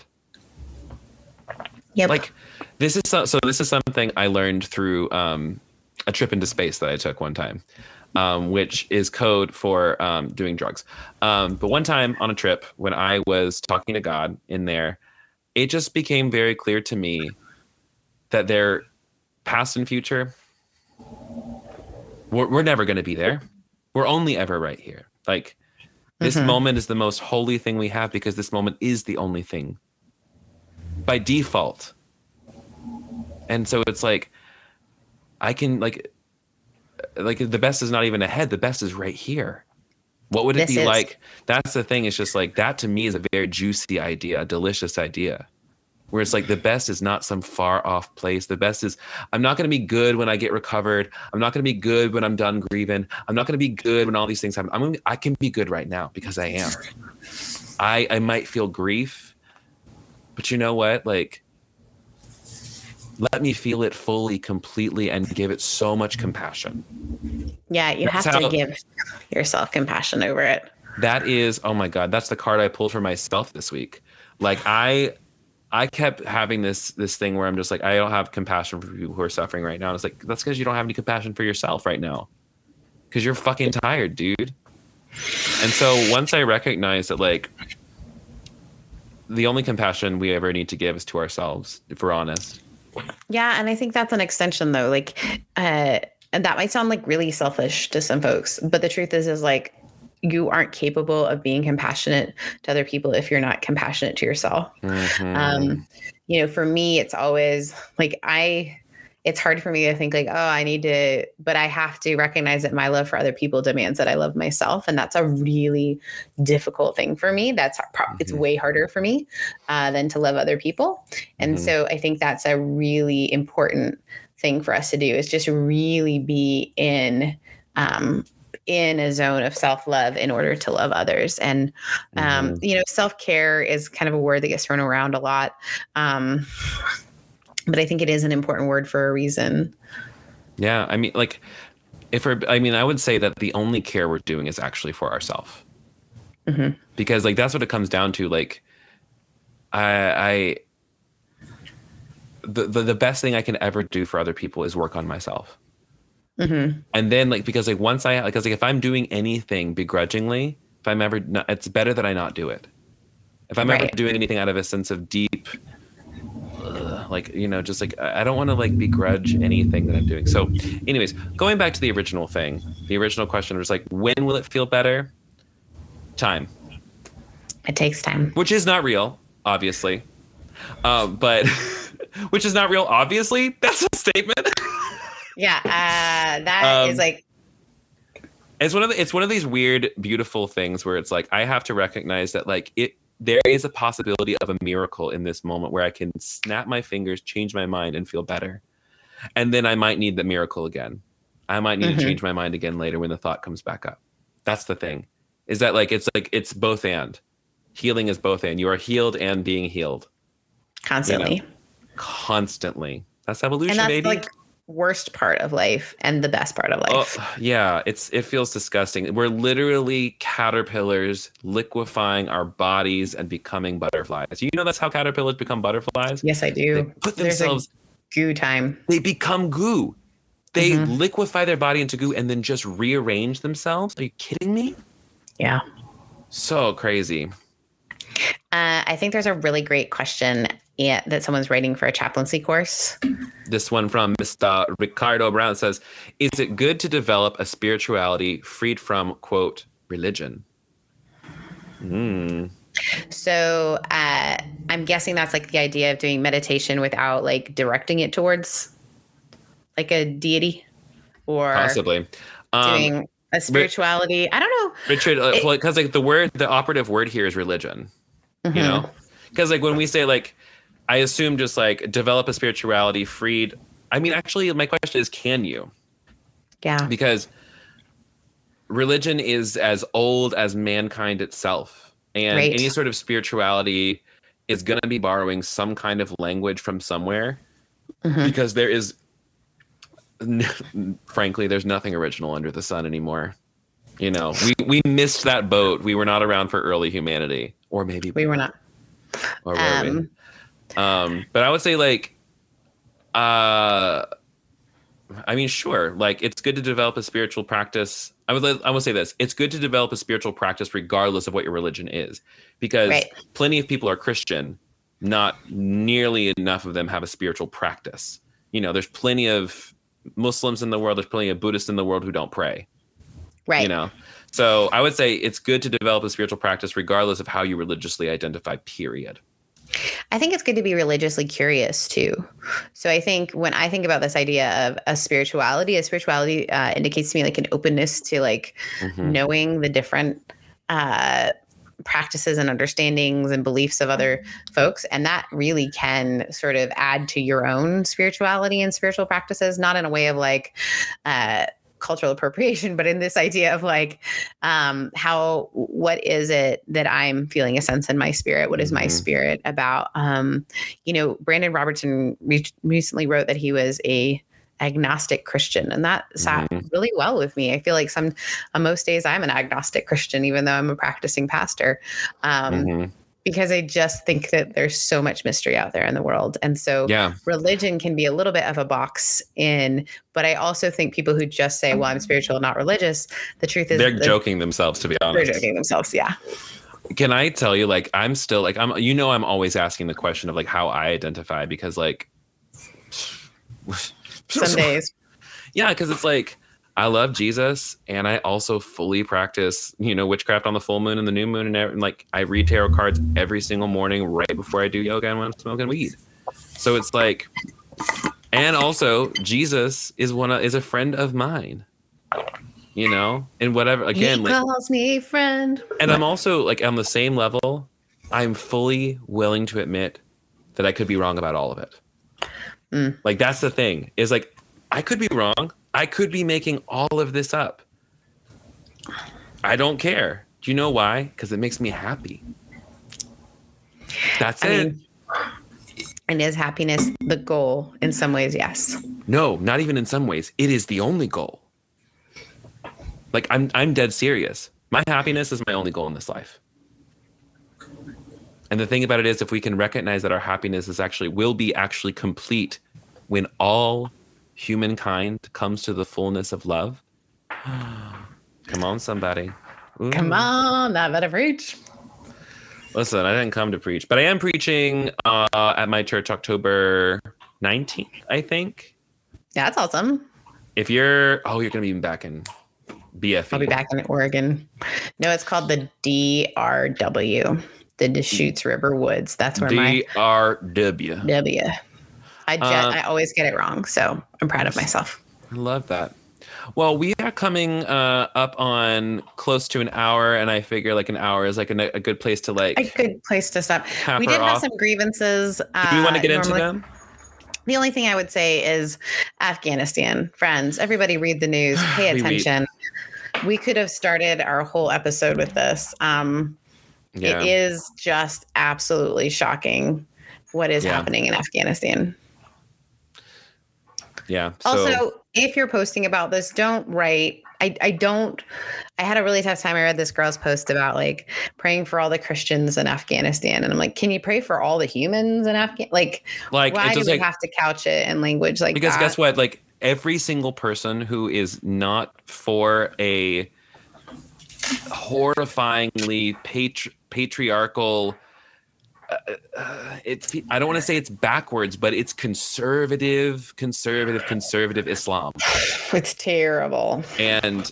Yep. Like this is so, so this is something I learned through um, a trip into space that I took one time. Um, which is code for um, doing drugs. Um, but one time on a trip when I was talking to God in there, it just became very clear to me that their past and future, we're, we're never going to be there. We're only ever right here. Like this mm-hmm. moment is the most holy thing we have because this moment is the only thing by default. And so it's like, I can like, like the best is not even ahead. The best is right here. What would it this be is. like? That's the thing. It's just like that to me is a very juicy idea, a delicious idea where it's like the best is not some far off place. The best is I'm not going to be good when I get recovered. I'm not going to be good when I'm done grieving. I'm not going to be good when all these things happen. I'm gonna, I can be good right now because I am. I, I might feel grief, but you know what? Like, let me feel it fully, completely, and give it so much compassion. Yeah, you that's have to how, give yourself compassion over it. That is, oh my God, that's the card I pulled for myself this week. Like I, I kept having this this thing where I'm just like, I don't have compassion for people who are suffering right now. And it's like, that's because you don't have any compassion for yourself right now. Because you're fucking tired, dude. And so once I recognized that, like, the only compassion we ever need to give is to ourselves, if we're honest. Yeah. And I think that's an extension though. Like, uh, and that might sound like really selfish to some folks, but the truth is, is like, you aren't capable of being compassionate to other people if you're not compassionate to yourself. Mm-hmm. Um, you know, for me, it's always like, I, it's hard for me to think like, oh, I need to, but I have to recognize that my love for other people demands that I love myself. And that's a really difficult thing for me. That's, mm-hmm. it's way harder for me uh, than to love other people. And mm-hmm. so I think that's a really important thing for us to do, is just really be in, um, in a zone of self-love in order to love others. And, um, mm-hmm. you know, self-care is kind of a word that gets thrown around a lot. Um, but I think it is an important word for a reason. Yeah. I mean, like if we're, I mean, I would say that the only care we're doing is actually for ourselves. Mm-hmm. Because like, that's what it comes down to. Like I, I, the, the, the best thing I can ever do for other people is work on myself. Mm-hmm. And then like, because like once I, because like if I'm doing anything begrudgingly, if I'm ever, not, it's better that I not do it. If I'm right. ever doing anything out of a sense of deep, uh, like, you know, just like, I don't want to like begrudge anything that I'm doing. So anyways, going back to the original thing, the original question was like, when will it feel better? Time. It takes time. Which is not real, obviously. Um, but, which is not real, obviously. That's a statement. Yeah, uh, that um, is like. It's one of the, it's one of these weird, beautiful things where it's like I have to recognize that like it there is a possibility of a miracle in this moment where I can snap my fingers, change my mind, and feel better. And then I might need the miracle again. I might need Mm-hmm. to change my mind again later when the thought comes back up. That's the thing. Is that like, it's like, it's both and. Healing is both and. You are healed and being healed. Constantly. You know, constantly. That's evolution, And that's baby. like worst part of life and the best part of life. Oh, yeah, it's it feels disgusting. We're literally caterpillars liquefying our bodies and becoming butterflies. You know that's how caterpillars become butterflies? Yes, I do. They put There's themselves a goo time. they become goo. They Mhm. liquefy their body into goo and then just rearrange themselves. Are you kidding me? Yeah. So crazy. Uh, I think there's a really great question yeah, that someone's writing for a chaplaincy course. This one from Mister Ricardo Brown says, is it good to develop a spirituality freed from, quote, religion? Mm. So uh, I'm guessing that's like the idea of doing meditation without like directing it towards like a deity or Possibly. Um, doing a spirituality. I don't know. Richard, It- because like the word, the operative word here is religion, you Mhm. know? Because like when we say like, I assume just like develop a spirituality freed. I mean, actually, my question is, can you? Yeah. Because religion is as old as mankind itself. And Right. any sort of spirituality is going to be borrowing some kind of language from somewhere Mhm. because there is, frankly, there's nothing original under the sun anymore. You know, we, we missed that boat. We were not around for early humanity, or maybe We were not. Or were Um, we? Um, but I would say like, uh, I mean, sure. Like it's good to develop a spiritual practice. I would, I would say this, it's good to develop a spiritual practice regardless of what your religion is, because Right. plenty of people are Christian. Not nearly enough of them have a spiritual practice. You know, there's plenty of Muslims in the world. There's plenty of Buddhists in the world who don't pray. Right. You know, so I would say it's good to develop a spiritual practice regardless of how you religiously identify, period. I think it's good to be religiously curious too. So I think when I think about this idea of a spirituality, a spirituality uh, indicates to me like an openness to like Mhm. knowing the different uh, practices and understandings and beliefs of other folks. And that really can sort of add to your own spirituality and spiritual practices, not in a way of like, uh, cultural appropriation, but in this idea of like, um, how, what is it that I'm feeling a sense in my spirit? What is my Mhm. spirit about? Um, you know, Brandon Robertson re- recently wrote that he was a agnostic Christian, and that sat Mhm. really well with me. I feel like some, on most days I'm an agnostic Christian, even though I'm a practicing pastor. Um, Mhm. because I just think that there's so much mystery out there in the world. And so Yeah. religion can be a little bit of a box in, but I also think people who just say, well, I'm spiritual, not religious, the truth is They're that joking themselves, to be they're honest. joking themselves. Yeah. Can I tell you, like, I'm still like, I'm, you know, I'm always asking the question of like how I identify, because like, Some days. yeah, because it's like, I love Jesus, and I also fully practice, you know, witchcraft on the full moon and the new moon, and, every, and like I read tarot cards every single morning right before I do yoga and when I'm smoking weed. So it's like, and also Jesus is one of, is a friend of mine, you know, and whatever. Again, he like, calls me friend. and I'm also like on the same level. I'm fully willing to admit that I could be wrong about all of it. Mm. Like that's the thing, is like I could be wrong. I could be making all of this up. I don't care. Do you know why? Because it makes me happy. That's I it. mean, and is happiness the goal? In some ways, yes. No, not even in some ways. It is the only goal. Like I'm I'm dead serious. My happiness is my only goal in this life. And the thing about it is, if we can recognize that our happiness is actually will be actually complete when all humankind comes to the fullness of love. Come on, somebody. Ooh. Come on, that better preach. Listen, I didn't come to preach, but I am preaching uh, at my church October nineteenth, I think. That's awesome. If you're, oh, you're going to be back in B F E. I'll be back in Oregon. No, it's called the D R W, the Deschutes River Woods. That's where my D R W. W. I jet, Uh, I always get it wrong, so I'm proud of myself. I love that. Well, we are coming uh, up on close to an hour, and I figure like an hour is like a, a good place to like. A good place to stop. Cap We her did have off. some grievances. Uh, Do we want to get into normally- them? The only thing I would say is Afghanistan. Friends, everybody read the news, pay attention. We, we could have started our whole episode with this. Um, yeah. It is just absolutely shocking what is yeah. happening in Afghanistan. Yeah. So. Also, if you're posting about this, don't write. I, I don't, I had a really tough time. I read this girl's post about like praying for all the Christians in Afghanistan. And I'm like, can you pray for all the humans in Afghanistan? Like, like, why do we like, have to couch it in language like because that? Because guess what? Like every single person who is not for a horrifyingly patri- patriarchal, uh, uh, it's, I don't want to say it's backwards, but it's conservative, conservative, conservative Islam. It's terrible. And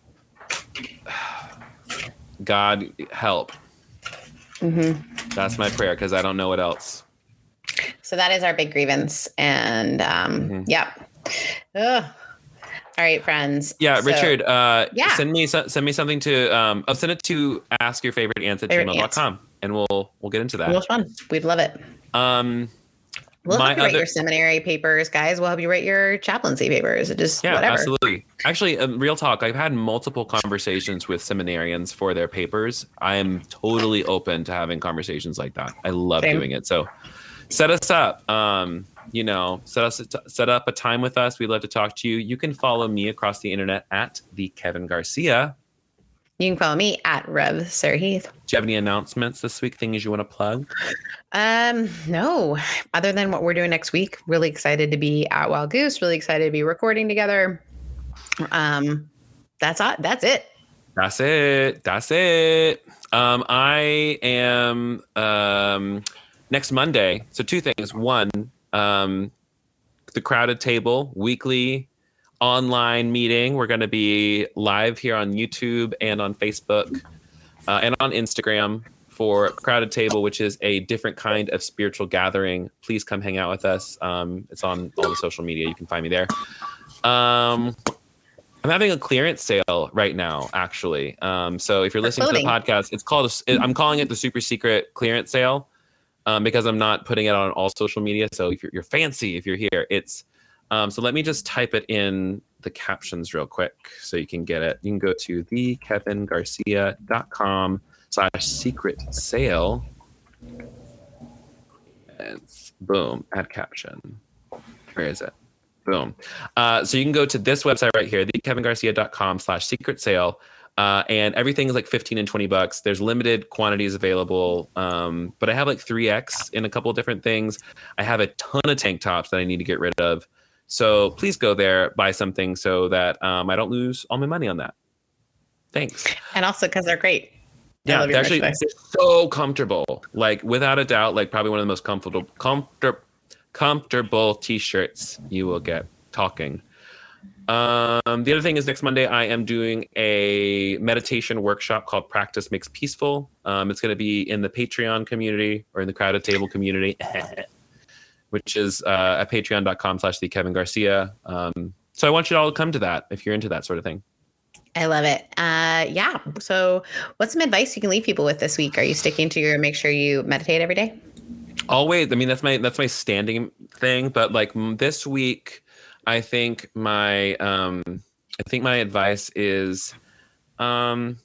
God help. Mm-hmm. That's my prayer because I don't know what else. So that is our big grievance. And um, mm-hmm. yeah. Ugh. All right, friends. Yeah, so, Richard, uh, yeah. send me send me something to um, I'll send it to ask your favorite ants at gmail dot com and we'll we'll get into that. Real fun. We'd love it. Um We'll help you write other, your seminary papers, guys. We'll help you write your chaplaincy papers. Just yeah, whatever. Absolutely. Actually, um, real talk. I've had multiple conversations with seminarians for their papers. I am totally open to having conversations like that. I love Same. doing it. So set us up. Um, you know, set us set up a time with us. We'd love to talk to you. You can follow me across the internet at the Kevin Garcia. You can follow me at Rev Sirheath. Do you have any announcements this week? Things you want to plug? Um, no, other than what we're doing next week. Really excited to be at Wild Goose. Really excited to be recording together. Um, that's it. That's it. That's it. That's it. Um, I am um next Monday. So two things. One, um, the Crowded Table weekly online meeting. We're going to be live here on YouTube and on Facebook uh, and on Instagram for Crowded Table, which is a different kind of spiritual gathering. Please come hang out with us. Um, it's on all the social media. You can find me there. Um, I'm having a clearance sale right now, actually. Um, so if you're listening to the podcast, it's called, a, I'm calling it the super secret clearance sale um, because I'm not putting it on all social media. So if you're, you're fancy, if you're here, it's, Um, so let me just type it in the captions real quick so you can get it. You can go to the kevin garcia dot com slash secret sale. And boom, add caption. Where is it? Boom. Uh, so you can go to this website right here, the kevin garcia dot com slash secret sale. Uh, and everything is like fifteen and twenty bucks. There's limited quantities available. Um, but I have like three X in a couple of different things. I have a ton of tank tops that I need to get rid of. So please go there, buy something so that um, I don't lose all my money on that. Thanks. And also because they're great. Yeah, they're actually they're so comfortable. Like without a doubt, like probably one of the most comfortable, comfortable, comfortable t-shirts you will get talking. Um, the other thing is next Monday, I am doing a meditation workshop called Practice Makes Peaceful. Um, it's going to be in the Patreon community or in the Crowded Table community. Which is uh, at patreon dot com slash the Kevin Garcia. Um, so I want you all to come to that if you're into that sort of thing. I love it. Uh, yeah. So what's some advice you can leave people with this week? Are you sticking to your make sure you meditate every day? Always. I mean, that's my that's my standing thing. But like this week, I think my um, I think my advice is, um,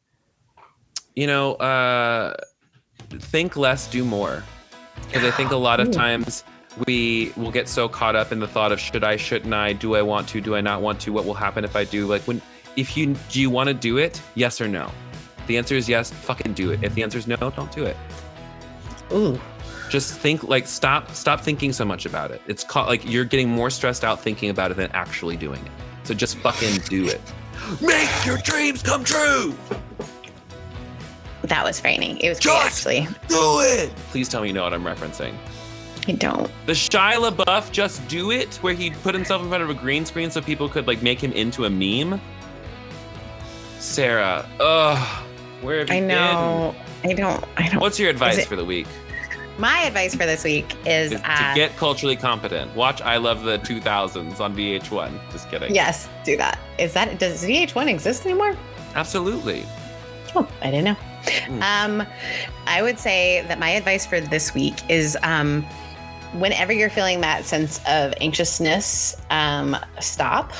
you know, uh, think less, do more. Because I think a lot of times we will get so caught up in the thought of should I, shouldn't I, do I want to, do I not want to, what will happen if I do? Like when, if you, do you want to do it? Yes or no? If the answer is yes, fucking do it. If the answer is no, don't do it. Ooh. Just think like, stop, stop thinking so much about it. It's called like you're getting more stressed out thinking about it than actually doing it. So just fucking do it. Make your dreams come true. That was frightening. It was great, actually. Do it. Please tell me you know what I'm referencing. I don't. The Shia LaBeouf Just Do It, where he put himself in front of a green screen so people could like make him into a meme. Sarah, ugh, where have you I know. Been? I don't. I don't. What's your advice for the week? My advice for this week is, is uh, to get culturally competent. Watch I Love the two thousands on V H one. Just kidding. Yes, do that. Is that does V H one exist anymore? Absolutely. Oh, I didn't know. Mm. Um, I would say that my advice for this week is um, whenever you're feeling that sense of anxiousness, um, stop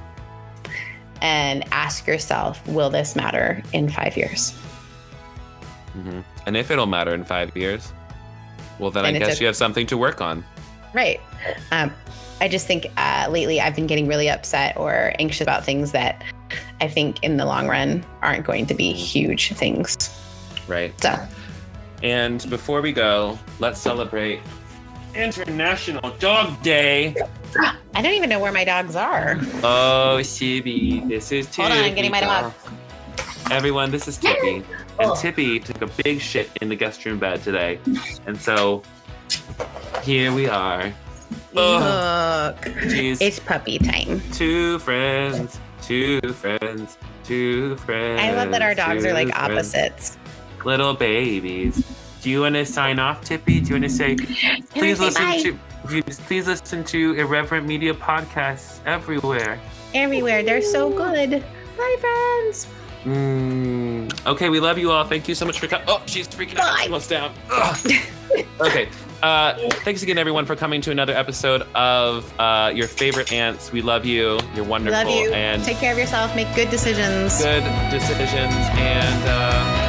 and ask yourself, will this matter in five years? Mm-hmm. And if it'll matter in five years, well, then and I guess a- you have something to work on. Right. Um, I just think uh, lately I've been getting really upset or anxious about things that I think in the long run aren't going to be huge things. Right. So. And before we go, let's celebrate International Dog Day. I don't even know where my dogs are. Oh, Tippy, this is Tippy. Hold on, I'm getting my dog. Everyone, this is Tippy. And Tippy took a big shit in the guest room bed today. And so here we are. Look, Jeez. It's puppy time. Two friends, two friends, two friends. I love that our dogs are like friends. opposites. Little babies. Do you want to sign off, Tippy? Do you want to say, please say listen bye. to, please listen to Irreverent Media podcasts everywhere. Everywhere. They're so good. Bye, friends. Mm. Okay, we love you all. Thank you so much for coming. Oh, she's freaking out. Bye. She wants down. Okay. Uh, thanks again, everyone, for coming to another episode of uh, Your Favorite Aunts. We love you. You're wonderful. Love you. And take care of yourself. Make good decisions. Good decisions. And... Uh,